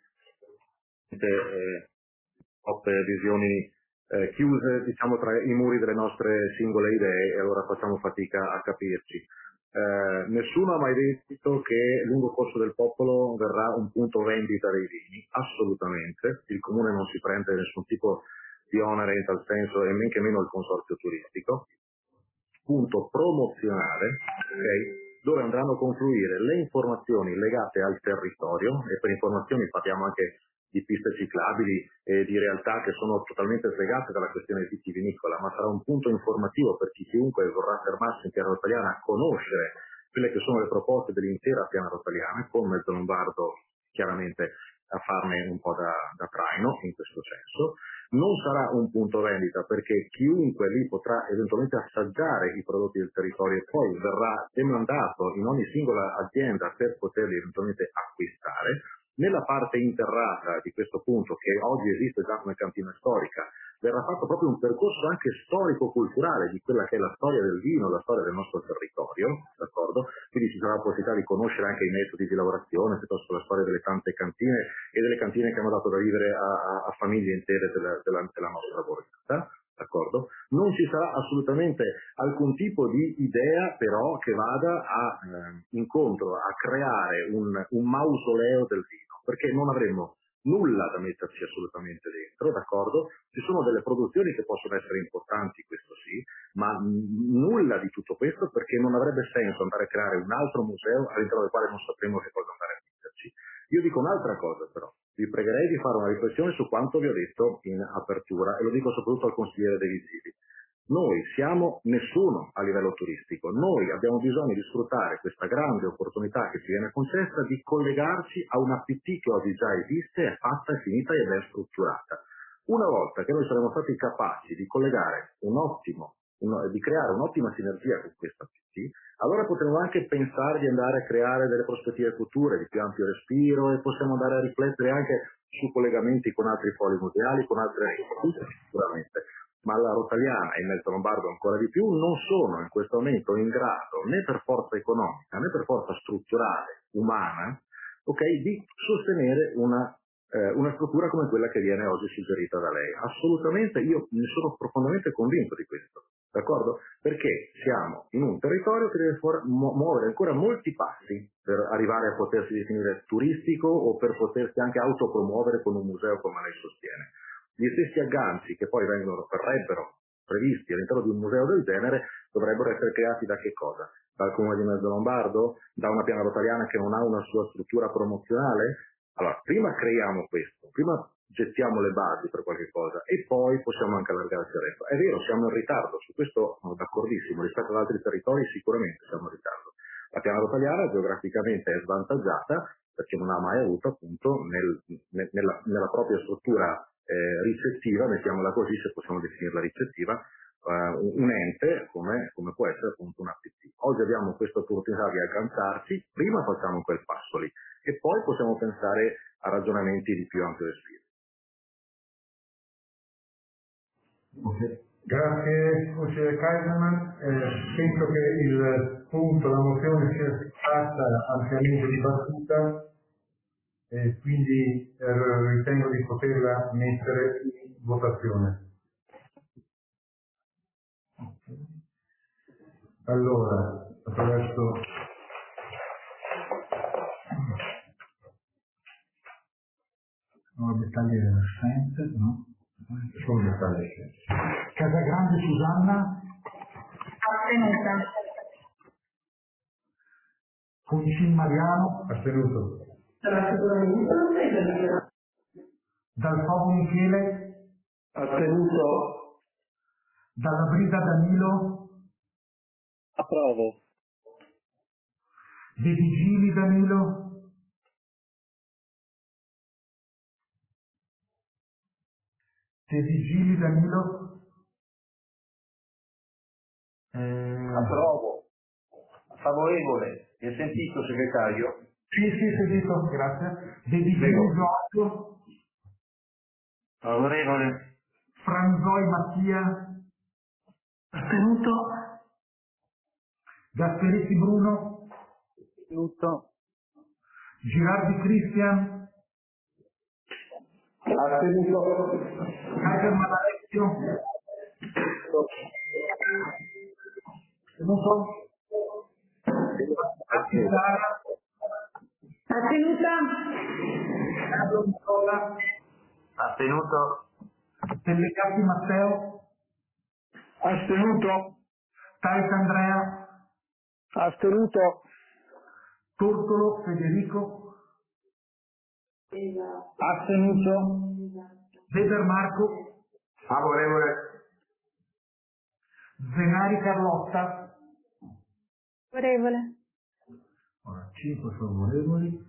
S8: troppe visioni chiuse, diciamo, tra i muri delle nostre singole idee, e allora facciamo fatica a capirci. Nessuno ha mai detto che lungo corso del popolo verrà un punto vendita dei vini, assolutamente. Il comune non si prende nessun tipo di onere in tal senso, e men che meno il consorzio turistico. Punto promozionale, okay, dove andranno a confluire le informazioni legate al territorio, e per informazioni parliamo anche di piste ciclabili e di realtà che sono totalmente slegate dalla questione vitivinicola, ma sarà un punto informativo per chiunque vorrà fermarsi in Piana Rotaliana a conoscere quelle che sono le proposte dell'intera Piana Rotaliana, con Mezzo Lombardo chiaramente a farne un po' da traino in questo senso. Non sarà un punto vendita, perché chiunque lì potrà eventualmente assaggiare i prodotti del territorio e poi verrà demandato in ogni singola azienda per poterli eventualmente acquistare. Nella parte interrata di questo punto, che oggi esiste già come cantina storica, verrà fatto proprio un percorso anche storico-culturale di quella che è la storia del vino, la storia del nostro territorio, d'accordo? Quindi ci sarà la possibilità di conoscere anche i metodi di lavorazione, piuttosto la storia delle tante cantine e delle cantine che hanno dato da vivere a famiglie intere della nostra borgata. D'accordo? Non ci sarà assolutamente alcun tipo di idea però che vada incontro a creare un mausoleo del vino, perché non avremmo nulla da metterci assolutamente dentro, d'accordo? Ci sono delle produzioni che possono essere importanti, questo sì, ma nulla di tutto questo, perché non avrebbe senso andare a creare un altro museo all'interno del quale non sapremo che cosa andare a metterci. Io dico un'altra cosa però, vi pregherei di fare una riflessione su quanto vi ho detto in apertura, e lo dico soprattutto al consigliere De Vizzini. Noi siamo nessuno a livello turistico, noi abbiamo bisogno di sfruttare questa grande opportunità che ci viene concessa di collegarci a una PT che oggi già esiste, è fatta, è finita ed è strutturata. Una volta che noi saremo stati capaci di collegare di creare un'ottima sinergia con questa PT, allora potremo anche pensare di andare a creare delle prospettive future di più ampio respiro, e possiamo andare a riflettere anche su collegamenti con altri poli museali, con altre sicuramente. Ma la Rotaliana e il Mezzo Lombardo ancora di più non sono in questo momento in grado, né per forza economica né per forza strutturale, umana, di sostenere una struttura come quella che viene oggi suggerita da lei. Assolutamente, io ne sono profondamente convinto di questo, d'accordo? Perché siamo in un territorio che deve muovere ancora molti passi per arrivare a potersi definire turistico, o per potersi anche autopromuovere con un museo come lei sostiene. Gli stessi agganci che poi verrebbero previsti all'interno di un museo del genere dovrebbero essere creati da che cosa? Dal Comune di Mezzo Lombardo? Da una Piana Rotaliana che non ha una sua struttura promozionale? Allora, prima creiamo questo, prima gettiamo le basi per qualche cosa, e poi possiamo anche allargarci al resto. È vero, siamo in ritardo, su questo sono d'accordissimo, rispetto ad altri territori sicuramente siamo in ritardo. La Piana Rotaliana geograficamente è svantaggiata perché non ha mai avuto appunto nella propria struttura ricettiva, mettiamola così, se possiamo definirla ricettiva, un ente come può essere appunto una PT. Oggi abbiamo questa opportunità di agganciarci, prima facciamo quel passo lì e poi possiamo pensare a ragionamenti di più ampio respiro.
S1: Okay. Grazie consigliere Kaiserman. Penso che il punto, la mozione sia stata ampiamente dibattuta e quindi ritengo di poterla mettere in votazione. Allora, attraverso dettagli dell'assente, no? Solo dettagli. Casagrande Susanna.
S2: Astenuta.
S1: Funicin Mariano. Astenuto. Dal Fogo Michele.
S7: Astenuto.
S1: Dalla Brida Danilo.
S4: Approvo.
S1: De Vigili Danilo. De Vigili Danilo.
S7: Approvo. Favorevole. Mi ha sentito, segretario?
S1: Sì, sentito, grazie. De Vigili Giorgio.
S5: Favorevole.
S1: Franzoi Mattia.
S2: Astenuto.
S1: Gasperetti Bruno.
S3: Astenuto.
S1: Girardi Cristian.
S7: Astenuto.
S1: Kaiserman Alessio. Astenuto. Sara.
S2: Astenuta.
S1: Carlo Nicola.
S3: Astenuto.
S1: Pellegatti Matteo.
S7: Astenuto.
S1: Taris Andrea.
S7: Astenuto.
S1: Tortolo Federico.
S7: Astenuto.
S1: Weber Marco.
S3: Favorevole.
S1: Zenari Carlotta.
S2: Favorevole.
S1: Ora, 5 favorevoli.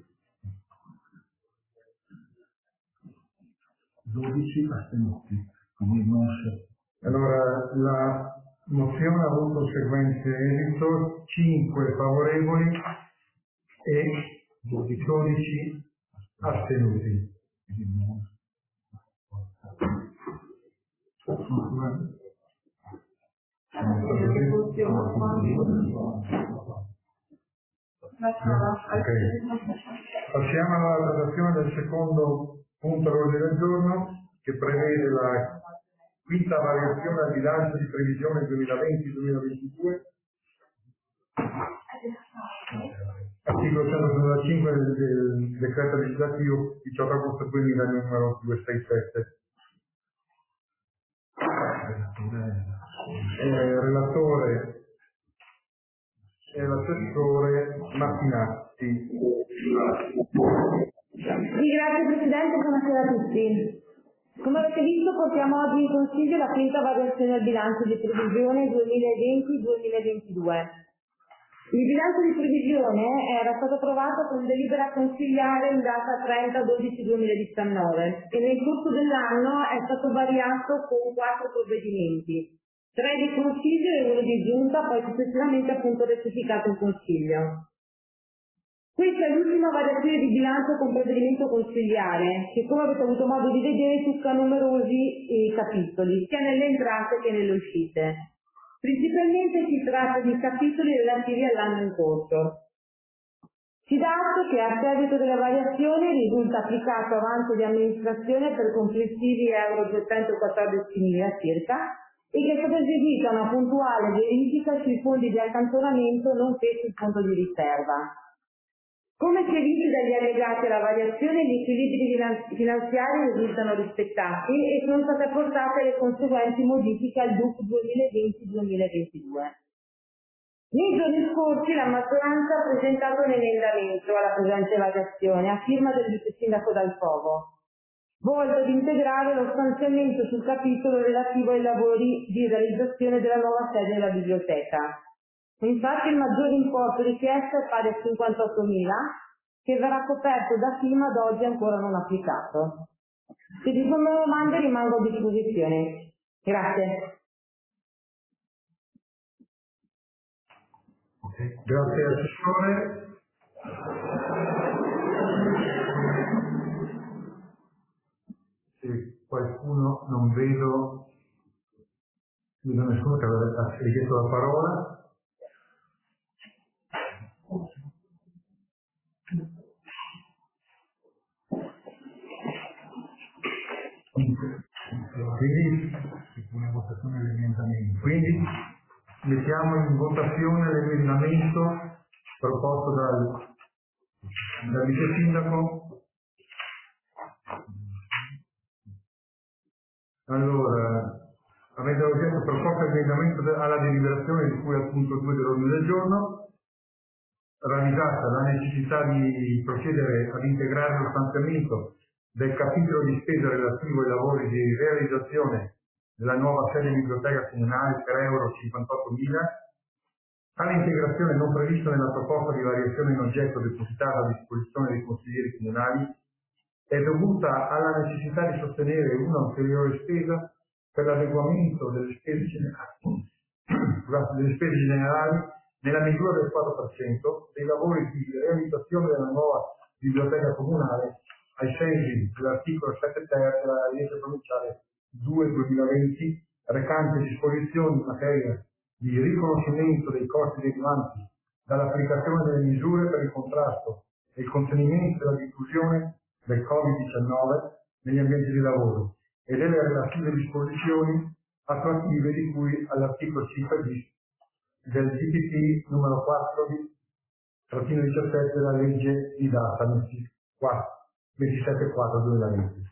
S1: 12 astenuti. Quindi non c'è. Allora, la mozione ha avuto il seguente esito: 5 favorevoli e 12 astenuti. Passiamo alla trattazione del secondo punto all'ordine del giorno, che prevede la quinta variazione al bilancio di previsione 2020-2022. Articolo 195 del decreto legislativo 18 agosto 2000 numero 267. Relatore è l'assessore Martinatti.
S2: Sì, grazie Presidente, buonasera a tutti. Come avete visto portiamo oggi in Consiglio la quinta variazione al bilancio di previsione 2020-2022. Il bilancio di previsione era stato approvato con delibera consigliare in data 30/12/2019 e nel corso dell'anno è stato variato con 4 provvedimenti, 3 di Consiglio e 1 di Giunta, poi successivamente appunto rettificato in Consiglio. Questa è l'ultima variazione di bilancio con provvedimento consigliare, che come avete avuto modo di vedere tocca numerosi capitoli, sia nelle entrate che nelle uscite. Principalmente si tratta di capitoli relativi all'anno in corso. Si dà atto che a seguito della variazione risulta applicato avanzo di amministrazione per complessivi euro 214.000 circa e che è stata eseguita una puntuale verifica sui fondi di accantonamento nonché sul fondo di riserva. Come si evince dagli allegati alla variazione, gli equilibri finanziari risultano rispettati e sono state apportate le conseguenti modifiche al DUC 2020-2022. Nei giorni scorsi la maggioranza ha presentato un emendamento alla presente variazione a firma del vice sindaco Dal Fogo, volto ad integrare lo stanziamento sul capitolo relativo ai lavori di realizzazione della nuova sede della biblioteca. Infatti il maggiore importo richiesto è pari a 58.000, che verrà coperto da fino ad oggi ancora non applicato. Se ci sono domande rimango a disposizione. Grazie.
S1: Grazie Assessore. Se qualcuno non vedo vedo nessuno che aveva richiesto la parola. Quindi mettiamo in votazione l'emendamento proposto dal vice sindaco. Allora, avete oggetto proposta di emendamento alla deliberazione di cui al punto 2 dell'ordine del giorno, ravvisata la necessità di procedere ad integrare lo stanziamento del capitolo di spesa relativo ai lavori di realizzazione della nuova sede biblioteca comunale per €58.000. Tale integrazione non prevista nella proposta di variazione in oggetto depositata a disposizione dei consiglieri comunali è dovuta alla necessità di sostenere una ulteriore spesa per l'adeguamento delle spese generali nella misura del 4% dei lavori di realizzazione della nuova biblioteca comunale ai sensi dell'articolo 7 ter della legge provinciale 2/2020 recante disposizioni in materia di riconoscimento dei costi derivanti dall'applicazione delle misure per il contrasto e il contenimento della diffusione del Covid-19 negli ambienti di lavoro e delle relative disposizioni attuative di cui all'articolo 5 bis del DPP numero 4/17 della legge di data 27/4/2020.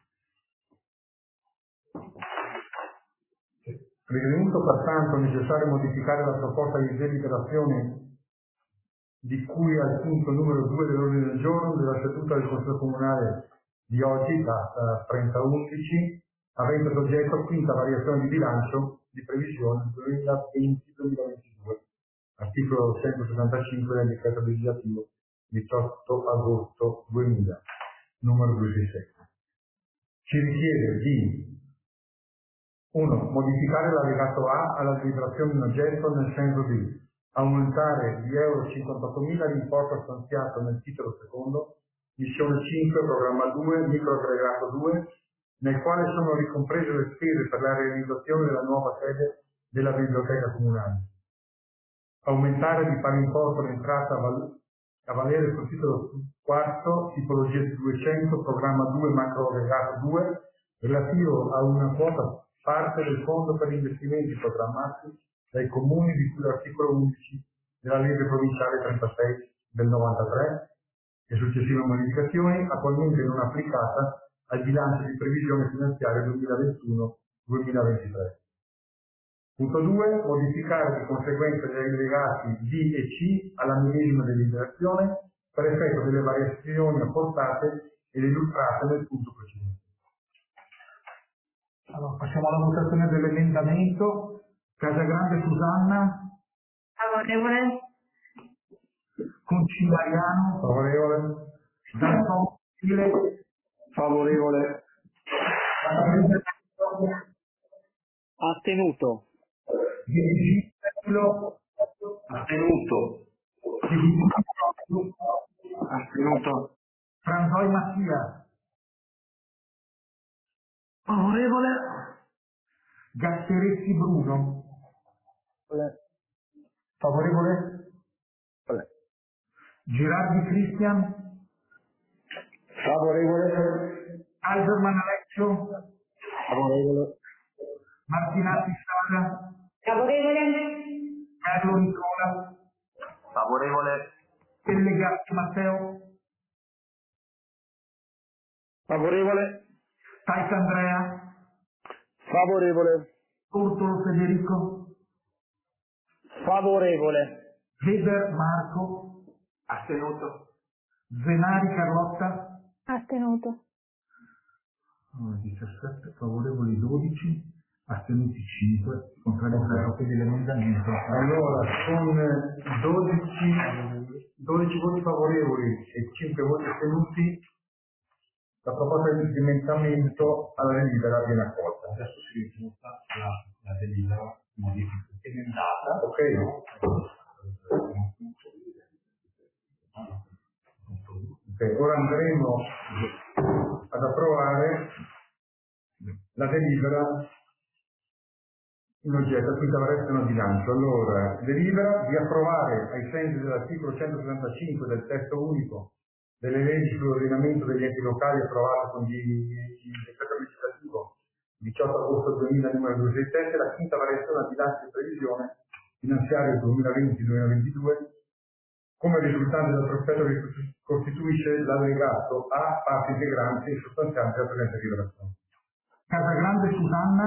S1: Ritenuto pertanto necessario modificare la proposta di deliberazione di cui al punto numero 2 dell'ordine del giorno della seduta del Consiglio Comunale di oggi, data 30/11, avente ad oggetto quinta variazione di bilancio di previsione 2020-2022, articolo 175 del decreto legislativo 18 agosto 2000, numero 267. Ci richiede di 1. Modificare l'allegato A alla deliberazione in oggetto nel senso di aumentare di €58.000 l'importo stanziato nel titolo secondo, missione 5, programma 2, microaggregato 2, nel quale sono ricomprese le spese per la realizzazione della nuova sede della biblioteca comunale. Aumentare di pari importo l'entrata a valere sul titolo quarto, tipologia 200, programma 2, macroaggregato 2, relativo a una quota parte del fondo per investimenti programmati dai comuni di cui l'articolo 11 della legge provinciale 36 del 93 e successive modificazioni, attualmente non applicata al bilancio di previsione finanziaria 2021-2023. Punto 2. Modificare di conseguenza gli allegati D e C alla medesima deliberazione per effetto delle variazioni apportate ed illustrate nel punto precedente. Allora, passiamo alla votazione dell'emendamento. Casagrande Susanna.
S2: Favorevole.
S1: Conciliano. Favorevole. Danton Stile.
S7: Favorevole.
S4: Astenuto.
S7: Astenuto. Astenuto.
S1: Franzoi Mattia.
S4: Favorevole.
S1: Gasseretti Bruno. Favorevole. Girardi Cristian.
S7: Favorevole.
S1: Alberman Alessio.
S7: Favorevole.
S1: Martinazzi Sara.
S2: Favorevole.
S1: Carlo Nicola.
S3: Favorevole.
S1: Pellegatti Matteo.
S7: Favorevole.
S1: Taika Andrea.
S7: Favorevole.
S1: Ortolo Federico.
S7: Favorevole.
S1: Weber Marco.
S3: Astenuto.
S1: Zenari Carlotta.
S9: Astenuto.
S1: 17 favorevoli 12, astenuti 5, contrari 0 dell'emendamento. Allora, con 12 voti favorevoli e 5 voti astenuti, la proposta di emendamento alla delibera viene accolta. Adesso si risulta la delibera modifica emendata. Ok. Ora andremo ad approvare la delibera in oggetto a cui variazione al bilancio. Allora, delibera di approvare ai sensi dell'articolo 175 del testo unico delle leggi sull'ordinamento degli enti locali approvato con il decreto legislativo 18 agosto 2000 numero 267 la quinta variazione al bilancio di previsione finanziaria 2020-2022 come risultante del prospetto che costituisce l'allegato A, parte integrante e sostanziante della presente rilevazione.
S9: Casagrande Susanna.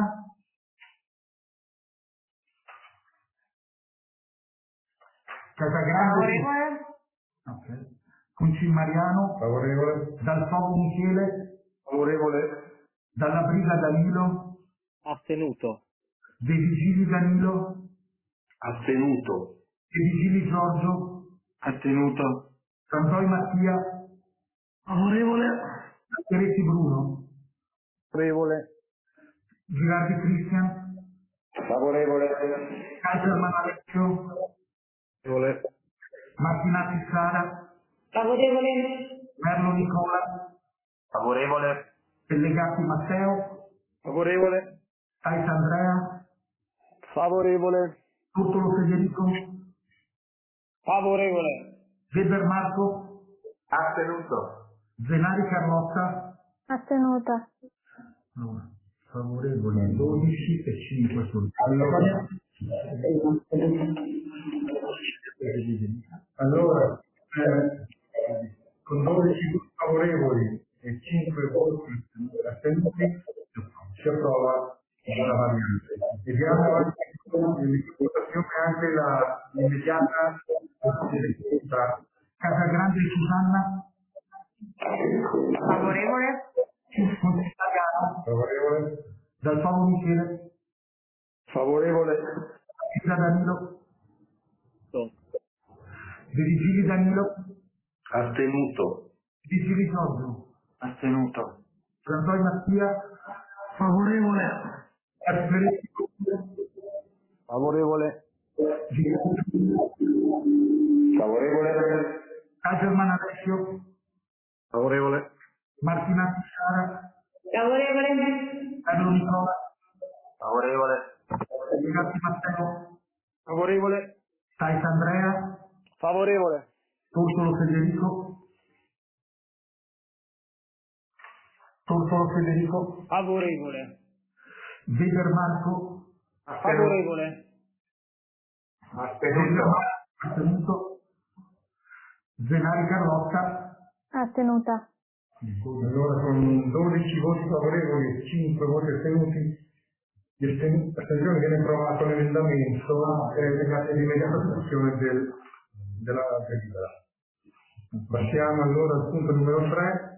S9: Casagrande.
S2: Favorevole.
S9: Okay. Concin Mariano.
S1: Favorevole.
S9: Dal Fogo Michele.
S7: Favorevole.
S9: Dalla Briga Danilo.
S4: Astenuto.
S9: De Vigili Danilo.
S7: Astenuto.
S9: De Vigili Giorgio.
S5: Astenuto.
S9: Santoi Mattia.
S5: Favorevole.
S9: Peretti Bruno.
S3: Favorevole.
S9: Girardi Cristian.
S6: Favorevole.
S9: Kaiserman Alessio.
S3: Favorevole.
S9: Martinazzi Sara.
S2: Favorevole.
S9: Merlo Nicola.
S3: Favorevole.
S9: Pellegatti Matteo.
S3: Favorevole.
S9: Tais Andrea.
S3: Favorevole.
S9: Tortolo Federico.
S3: Favorevole.
S9: Weber Marco.
S7: Astenuto.
S9: Zenari Carlotta.
S10: Astenuta.
S1: Allora, favorevole 12 e 5 sul allora con 12 voti favorevoli e 5 voti astenuti si approva la variante e diamo avanti in votazione anche l'immediata
S9: Casagrande Susanna.
S2: Favorevole.
S1: favorevole
S9: Dal Fogo Michele.
S7: Favorevole.
S9: Pisa Danilo. De Vigili Danilo.
S7: Astenuto.
S9: De Vigili Giorgio.
S5: Astenuto.
S9: Santoi Mattia.
S5: Favorevole.
S9: Peretti.
S3: Favorevole.
S6: Favorevole.
S9: Kaiserman Alessio.
S3: Favorevole.
S9: Martinazzi Sara.
S2: Favorevole.
S9: Merlo Nicola.
S3: Favorevole.
S9: Pellegatti Matteo.
S3: Favorevole.
S9: Tais Andrea.
S3: Favorevole.
S9: Tortolo Federico. Tortolo Federico.
S3: Favorevole.
S9: Weber Marco.
S3: Favorevole.
S9: Astenuto. Zenari Carlotta.
S10: Astenuta.
S1: allora con 12 voti favorevoli e 5 voti astenuti di astensione viene approvato l'emendamento legato all'immediata attuazione della delibera. Passiamo allora al punto numero 3.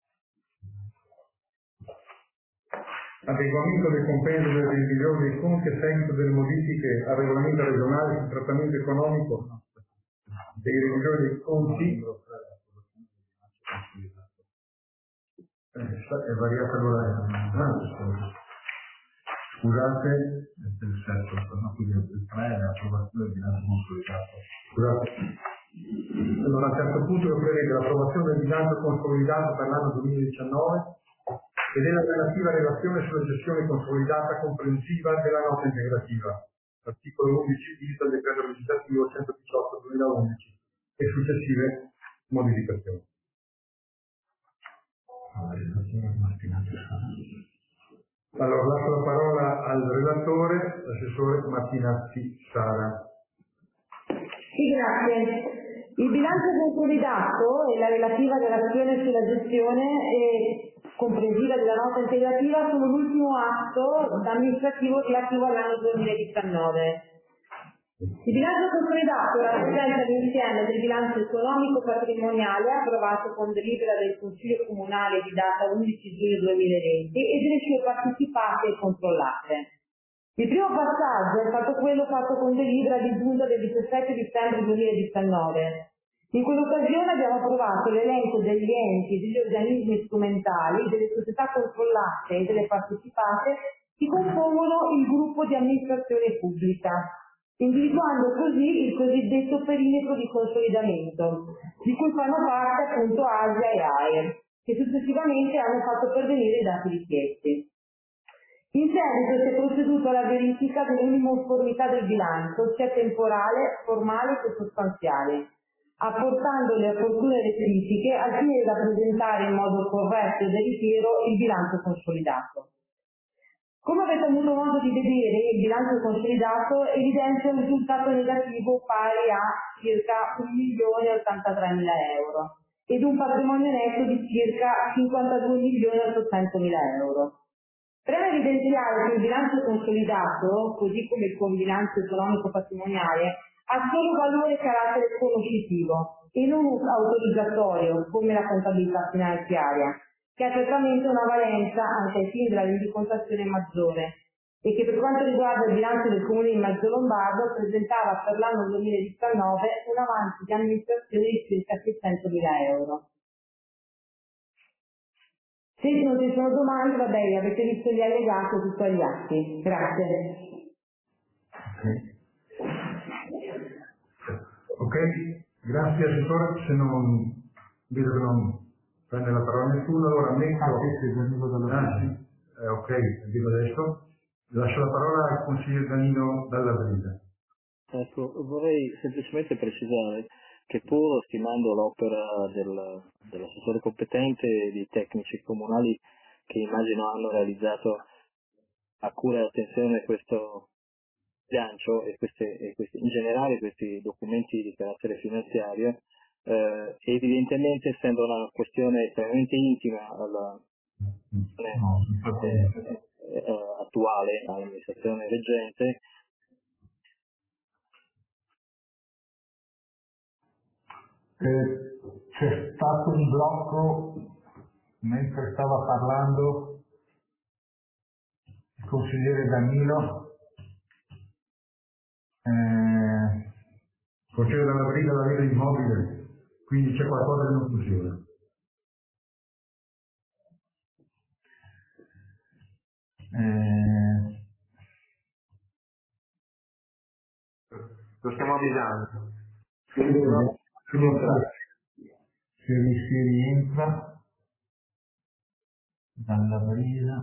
S1: Adeguamento del compendio delle revisioni dei conti a seguito delle modifiche al regolamento regionale sul trattamento economico dei revisori dei conti. È variata allora. Scusate, quindi il 3 è l'approvazione del bilancio consolidato. Scusate. Allora, a certo punto io prevede l'approvazione del bilancio consolidato per l'anno 2019 e della relativa relazione sulla gestione consolidata comprensiva della nota integrativa, articolo 11 bis del decreto legislativo 118/2011 e successive modificazioni. Allora, lascio la parola al relatore, l'assessore Martinazzi Sara.
S2: Sì, grazie. Il bilancio consolidato e la relativa relazione sulla gestione comprensiva della nota integrativa sono l'ultimo atto amministrativo relativo all'anno 2019. Il bilancio consolidato rappresenta l'insieme del bilancio economico patrimoniale approvato con delibera del Consiglio Comunale di data 11 giugno 2020 e delle sue partecipate e controllate. Il primo passaggio è stato quello fatto con delibera di giunta del 17 dicembre 2019. In quell'occasione abbiamo approvato l'elenco degli enti, degli organismi strumentali, delle società controllate e delle partecipate che compongono il gruppo di amministrazione pubblica, individuando così il cosiddetto perimetro di consolidamento, di cui fanno parte appunto Asia e AIR, che successivamente hanno fatto pervenire i dati richiesti. In seguito si è proceduto alla verifica dell'uniformità del bilancio, sia temporale, formale che sostanziale, apportando le opportune rettifiche al fine di rappresentare in modo corretto e veritiero il bilancio consolidato. Come avete avuto modo di vedere, il bilancio consolidato evidenzia un risultato negativo pari a circa 1.083.000 euro ed un patrimonio netto di circa 52.800.000 euro. Preme evidenziare che il bilancio consolidato, così come il bilancio economico patrimoniale, ha solo valore e carattere conoscitivo e non autorizzatorio come la contabilità finanziaria, che ha certamente una valenza anche ai fini della rendicontazione maggiore e che per quanto riguarda il bilancio del Comune di Mazzolombardo presentava per l'anno 2019 un avanzo di amministrazione di circa 600.000 euro. Se non ci sono domande, vabbè, avete visto gli allegati e tutto agli atti. Grazie.
S1: Ok, grazie assessore. Se non vedo che non prende la parola nessuno, allora metto... ok, dico adesso. Lascio la parola al consigliere Danilo Dalla Brida.
S4: Ecco, vorrei semplicemente precisare che pur stimando l'opera dell'assessore competente e dei tecnici comunali che immagino hanno realizzato a cura e attenzione questo bilancio e in generale questi documenti di carattere finanziario, evidentemente essendo una questione estremamente intima attuale all'amministrazione reggente,
S9: c'è stato un blocco mentre stava parlando il consigliere Danilo.
S1: Consigliere Dalla Brida la vede immobile, quindi c'è qualcosa che non funziona.
S7: Lo stiamo avvisando.
S9: Se si rientra Dalla Brida.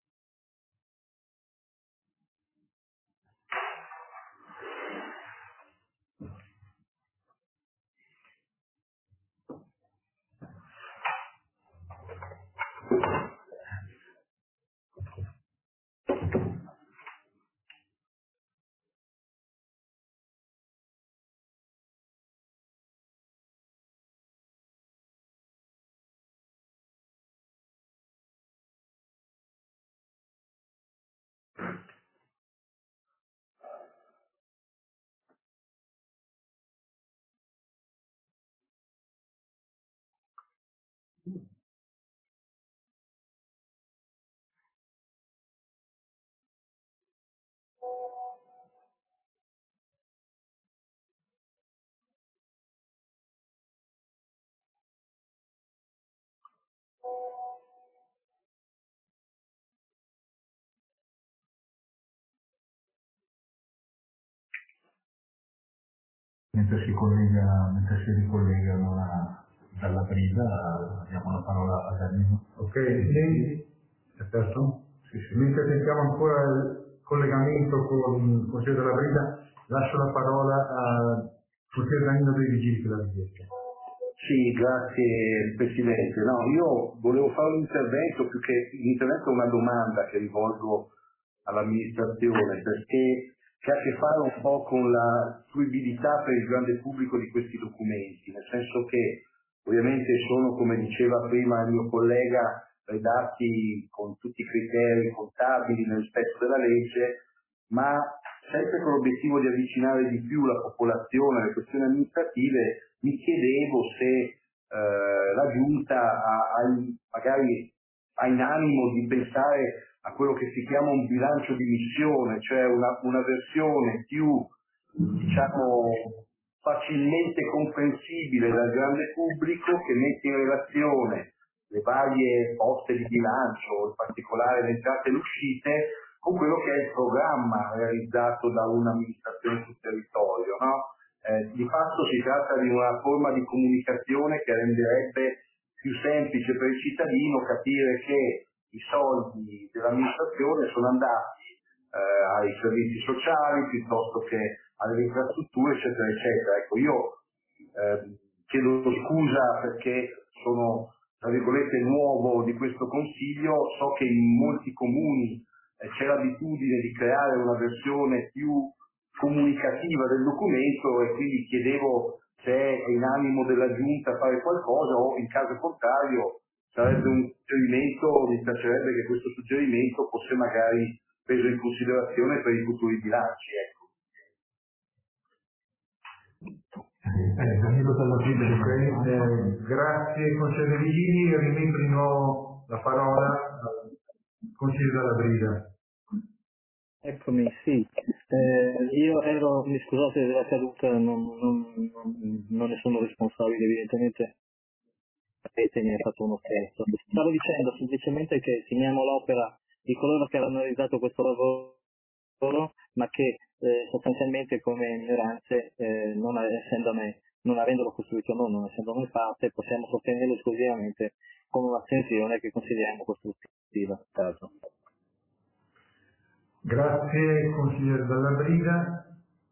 S9: Mentre si ricollegano Dalla Brida, diamo la parola a Danilo.
S1: Ok, sì, certo. Sì. Mentre sentiamo ancora il collegamento con il consigliere Dalla Brida, lascio la parola al consigliere Danilo dei Vigili per la richiesta.
S7: Sì, grazie Presidente. No, io volevo fare un intervento, più che l'intervento è una domanda che rivolgo all'amministrazione, perché che ha a che fare un po' con la fruibilità per il grande pubblico di questi documenti, nel senso che ovviamente sono, come diceva prima il mio collega, redatti con tutti i criteri contabili nel rispetto della legge, ma sempre con l'obiettivo di avvicinare di più la popolazione alle questioni amministrative. Mi chiedevo se la Giunta magari ha in animo di pensare a quello che si chiama un bilancio di missione, cioè una versione più, diciamo, facilmente comprensibile dal grande pubblico, che mette in relazione le varie poste di bilancio, in particolare le entrate e le uscite, con quello che è il programma realizzato da un'amministrazione sul territorio, no? Di fatto si tratta di una forma di comunicazione che renderebbe più semplice per il cittadino capire che i soldi dell'amministrazione sono andati ai servizi sociali piuttosto che alle infrastrutture, eccetera, eccetera. Ecco, io chiedo scusa perché sono, tra virgolette, nuovo di questo consiglio. So che in molti comuni c'è l'abitudine di creare una versione più comunicativa del documento e quindi chiedevo se è in animo della Giunta fare qualcosa o in caso contrario sarebbe un suggerimento, mi piacerebbe che questo suggerimento fosse magari preso in considerazione per i futuri bilanci. Ecco.
S1: Danilo Dalla Brida, grazie consigliere Vigili, rimetterino la parola al consigliere Dalla Brida.
S4: Eccomi, sì. Io ero, mi scusate della caduta, non ne sono responsabile evidentemente. Avete mi ha fatto uno scherzo. Stavo dicendo semplicemente che stimiamo l'opera di coloro che hanno realizzato questo lavoro, ma che sostanzialmente come minoranze, non avendolo costruito noi, non essendo noi parte, possiamo sostenerlo esclusivamente con un'astensione che consideriamo costruttiva.
S1: Grazie consigliere Dalla Brida.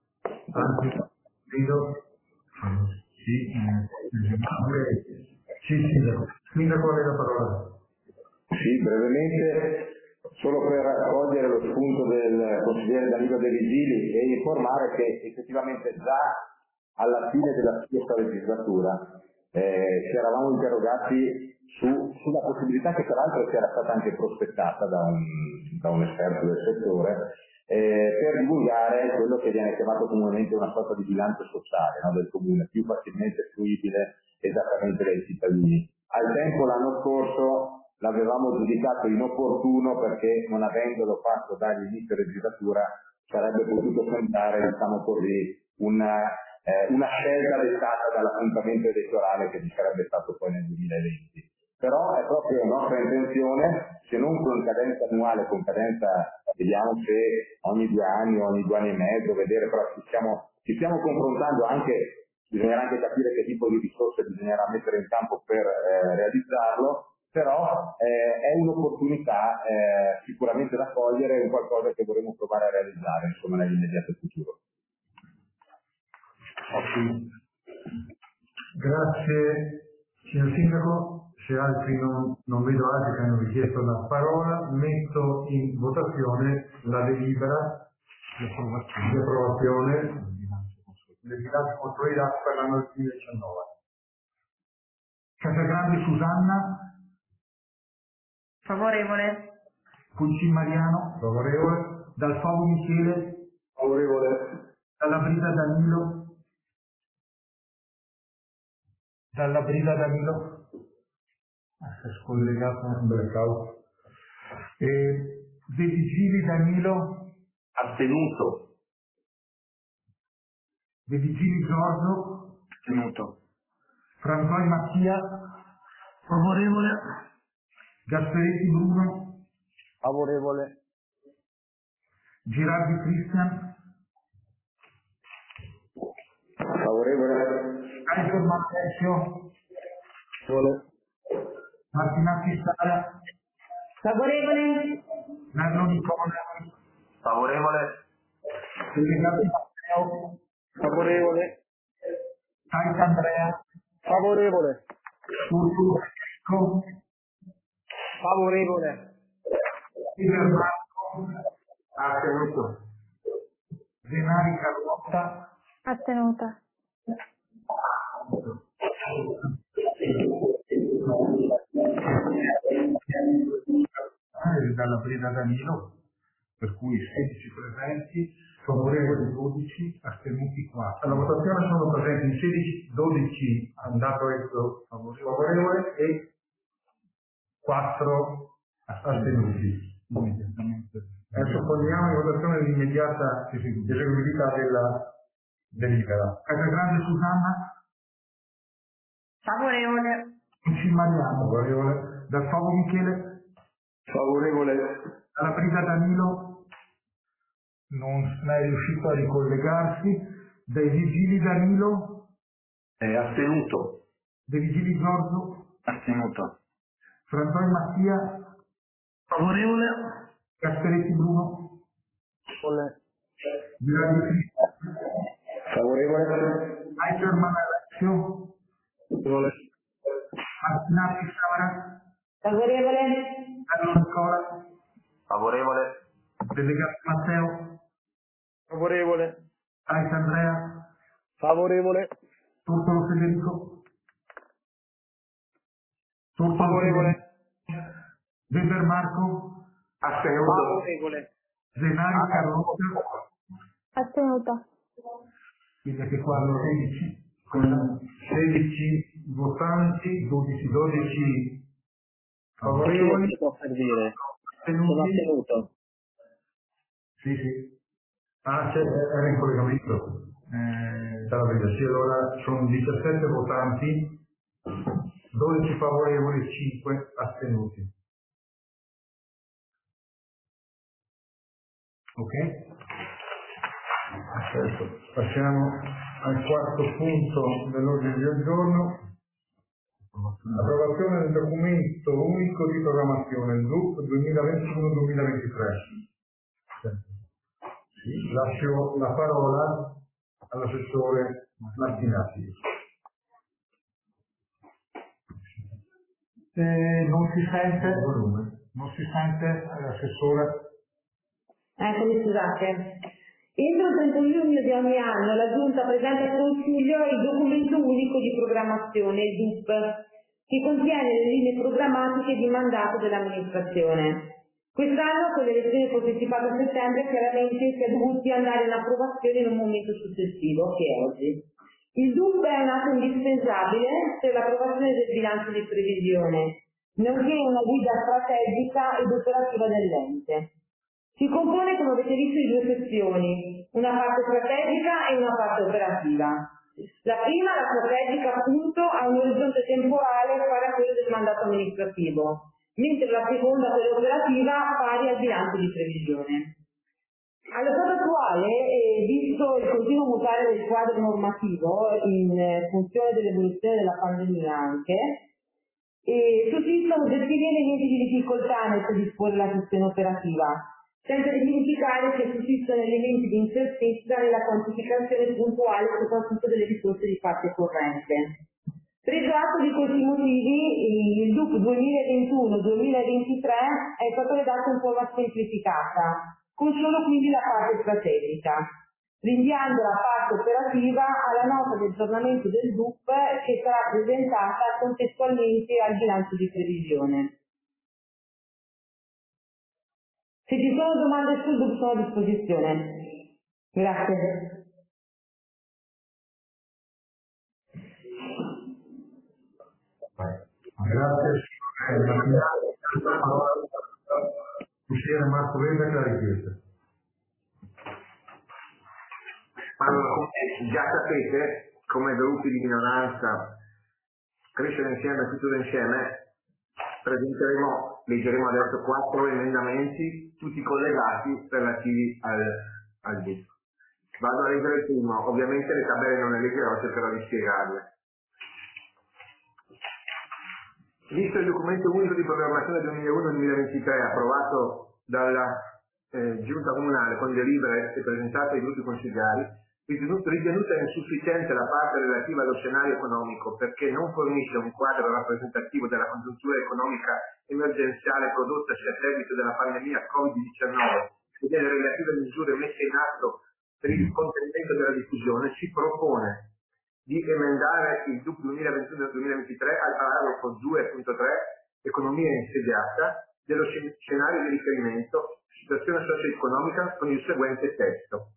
S1: Sindaco, lei la parola.
S6: Sì, brevemente, solo per raccogliere lo spunto del consigliere Danilo De Vigili e informare che effettivamente già alla fine della scorsa legislatura ci eravamo interrogati sulla possibilità, che peraltro era stata anche prospettata da un esperto del settore, per divulgare quello che viene chiamato comunemente una sorta di bilancio sociale, no, del comune, più facilmente fruibile esattamente dai cittadini. Al tempo, l'anno scorso, l'avevamo giudicato inopportuno perché, non avendolo fatto dall'inizio legislatura, sarebbe potuto sembrare, diciamo così, una scelta dettata dall'appuntamento elettorale che ci sarebbe stato poi nel 2020. Però è proprio la nostra intenzione, se non con cadenza annuale, con cadenza, vediamo se ogni 2 anni, ogni 2 anni e mezzo, vedere, però ci stiamo confrontando anche, bisognerà anche capire che tipo di risorse bisognerà mettere in campo per realizzarlo, però è un'opportunità sicuramente da cogliere, un qualcosa che vorremmo provare a realizzare, insomma, nell'immediato futuro.
S1: Grazie signor Sindaco. Se altri non vedo altri che hanno richiesto la parola, metto in votazione la delibera di approvazione del bilancio consolidato per l'anno 2019. Casagrande Susanna.
S2: Favorevole.
S1: Pulcin Mariano. Favorevole. Dalfogo Michele.
S5: Favorevole.
S1: Dalla Brida Danilo. Dalla Brida Danilo. Si è scollegato un blackout. De Vigili Danilo.
S7: Astenuto.
S1: De Vigili Giorgio.
S7: Astenuto.
S1: Frantoi Mattia.
S3: Favorevole.
S1: Gasperetti Bruno.
S3: Favorevole.
S1: Girardi Cristian.
S6: Favorevole.
S1: Kaiser Martesio.
S3: Favorevole.
S1: Martinazzi Sara.
S2: Favorevole.
S1: Nardo Nicola.
S7: Favorevole.
S1: Delegati Matteo.
S3: Favorevole.
S1: Taita Andrea.
S3: Favorevole.
S1: Fulvio Enrico.
S3: Favorevole.
S1: Iber Marco.
S5: Astenuto.
S1: Zenari Carlotta.
S10: Astenuta.
S1: Dalla Brida Danilo, per cui 16 presenti, favorevoli 12, astenuti 4. Alla votazione sono presenti 16, 12 andato esso favorevole e 4 astenuti. Adesso poniamo in votazione l'immediata eseguibilità della delibera. Casagrande Susanna.
S2: Favorevole.
S1: Pulcin Mariano. Favorevole. Dalfogo Michele.
S5: Favorevole.
S1: Dalla Brida Danilo. Non è riuscito a ricollegarsi. Dai Vigili Danilo.
S7: Astenuto.
S1: Dei Vigili Giorgio.
S7: Astenuto.
S1: Frantoi Mattia. Favorevole. Gasperetti Bruno. Favorevole.
S3: Favorevole.
S1: Eicherman Alessio.
S3: Favorevole.
S1: Martinati Samara.
S2: Favorevole.
S1: Carlo Nicola.
S3: Favorevole.
S1: Delegato Matteo.
S3: Favorevole.
S1: Ais Andrea.
S3: Favorevole.
S1: Tortolo Federico.
S3: Favorevole.
S1: Weber Marco.
S3: Astenuto. Favorevole.
S1: Zenari Carlotta.
S10: Astenuta.
S1: Quindi anche qua 16, con 16 votanti, 12 favorevoli.
S4: Si può servire. Sono astenuto.
S1: Sì. Ah, era in collegamento. Stava bene. Sì, allora sono 17 votanti, 12 favorevoli, 5 astenuti. Ok? Perfetto. Passiamo al quarto punto dell'ordine del giorno. Approvazione del documento unico di programmazione, il DUP 2021-2023. Lascio la parola all'assessore Martinati. Non si sente l'assessore?
S2: Eccomi, scusate. Entro il 31 giugno di ogni anno la Giunta presenta al Consiglio il documento unico di programmazione, il DUP, che contiene le linee programmatiche di mandato dell'amministrazione. Quest'anno, con le elezioni partecipate a settembre, chiaramente si è dovuti andare in approvazione in un momento successivo, che è oggi. Il DUP è un atto indispensabile per l'approvazione del bilancio di previsione, nonché una guida strategica ed operativa dell'ente. Si compone, come avete visto, di due sezioni, una parte strategica e una parte operativa. La prima, la strategica, appunto, ha un orizzonte temporale pari a quello del mandato amministrativo, mentre la seconda, quella operativa, pari al bilancio di previsione. Allo stato attuale, visto il continuo mutare del quadro normativo in funzione dell'evoluzione della pandemia anche, sussistono oggettivi elementi di difficoltà nel predisporre la sezione operativa, senza dimenticare che sussistono elementi di incertezza nella quantificazione puntuale soprattutto delle risorse di parte corrente. Preso atto di questi motivi, il DUP 2021-2023 è stato redatto in forma semplificata, con solo quindi la parte strategica, rinviando la parte operativa alla nota di aggiornamento del DUP che sarà presentata contestualmente al bilancio di previsione. Se ci sono domande sul DUP sono a disposizione. Grazie.
S1: Grazie. Consigliere Marco Veda che la richiesta.
S6: Allora, come già sapete, come gruppi di minoranza, crescere insieme, tutto insieme, leggeremo adesso 4 emendamenti, tutti collegati relativi al DUP. Vado a leggere il primo, ovviamente le tabelle non le leggerò, cercherò di spiegarle. Visto il documento unico di programmazione 2001-2023 approvato dalla Giunta Comunale con delibere e presentato ai gruppi consigliari, ritenuta insufficiente la parte relativa allo scenario economico perché non fornisce un quadro rappresentativo della congiuntura economica emergenziale prodottasi a seguito della pandemia Covid-19 e delle relative misure messe in atto per il contenimento della diffusione, si propone di emendare il DUP 2021-2023 al paragrafo 2.3 economia insediata dello scenario di riferimento situazione socio-economica con il seguente testo.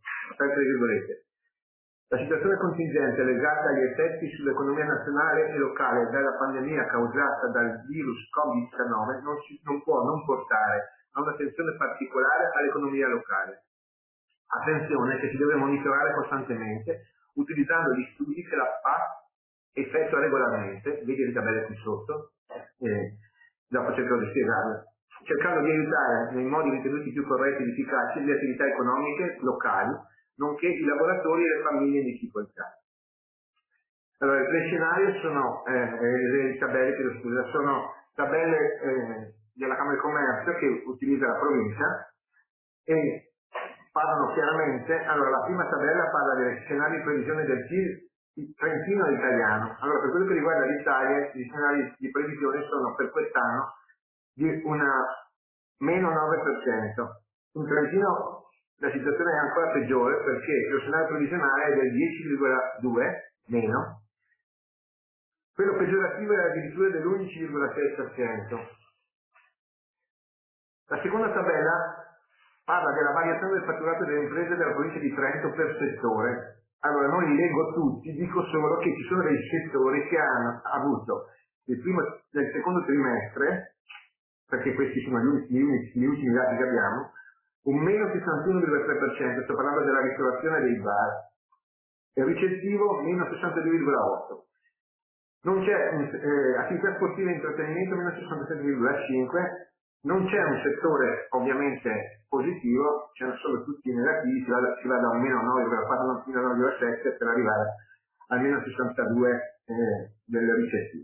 S6: La situazione contingente legata agli effetti sull'economia nazionale e locale della pandemia causata dal virus Covid-19 non può non portare a un'attenzione particolare all'economia locale. Attenzione che si deve monitorare costantemente utilizzando gli studi che la PA effettua regolarmente, vedi le tabelle qui sotto, dopo cercherò di spiegarle, cercando di aiutare nei modi ritenuti più corretti ed efficaci le attività economiche locali, nonché i lavoratori e le famiglie in difficoltà. Allora, le scenario sono tabelle
S11: della Camera di Commercio che utilizza la provincia e parlano chiaramente. Allora, la prima tabella parla dei scenari di previsione del PIL trentino e italiano. Allora, per quello che riguarda l'Italia, gli scenari di previsione sono per quest'anno di una meno 9%. In Trentino la situazione è ancora peggiore perché lo scenario previsionale è del 10,2 meno, quello peggiorativo è addirittura dell'11,6%. La seconda tabella parla della variazione del fatturato delle imprese della provincia di Trento per settore. Allora, non li leggo tutti, dico solo che ci sono dei settori che hanno avuto nel secondo trimestre, perché questi sono gli ultimi dati che abbiamo, un meno 61,3%, sto parlando della ristorazione e dei bar, e il ricettivo meno 62,8%. Non c'è attività sportiva e intrattenimento meno 67,5%, non c'è un settore ovviamente positivo, c'erano solo tutti negativi, si va da un meno 9,4 fino a 9,7 per arrivare al meno 62 del ricettivo.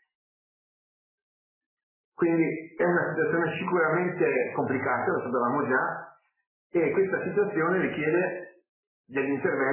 S11: Quindi è una situazione sicuramente complicata, lo sapevamo già, e questa situazione richiede degli interventi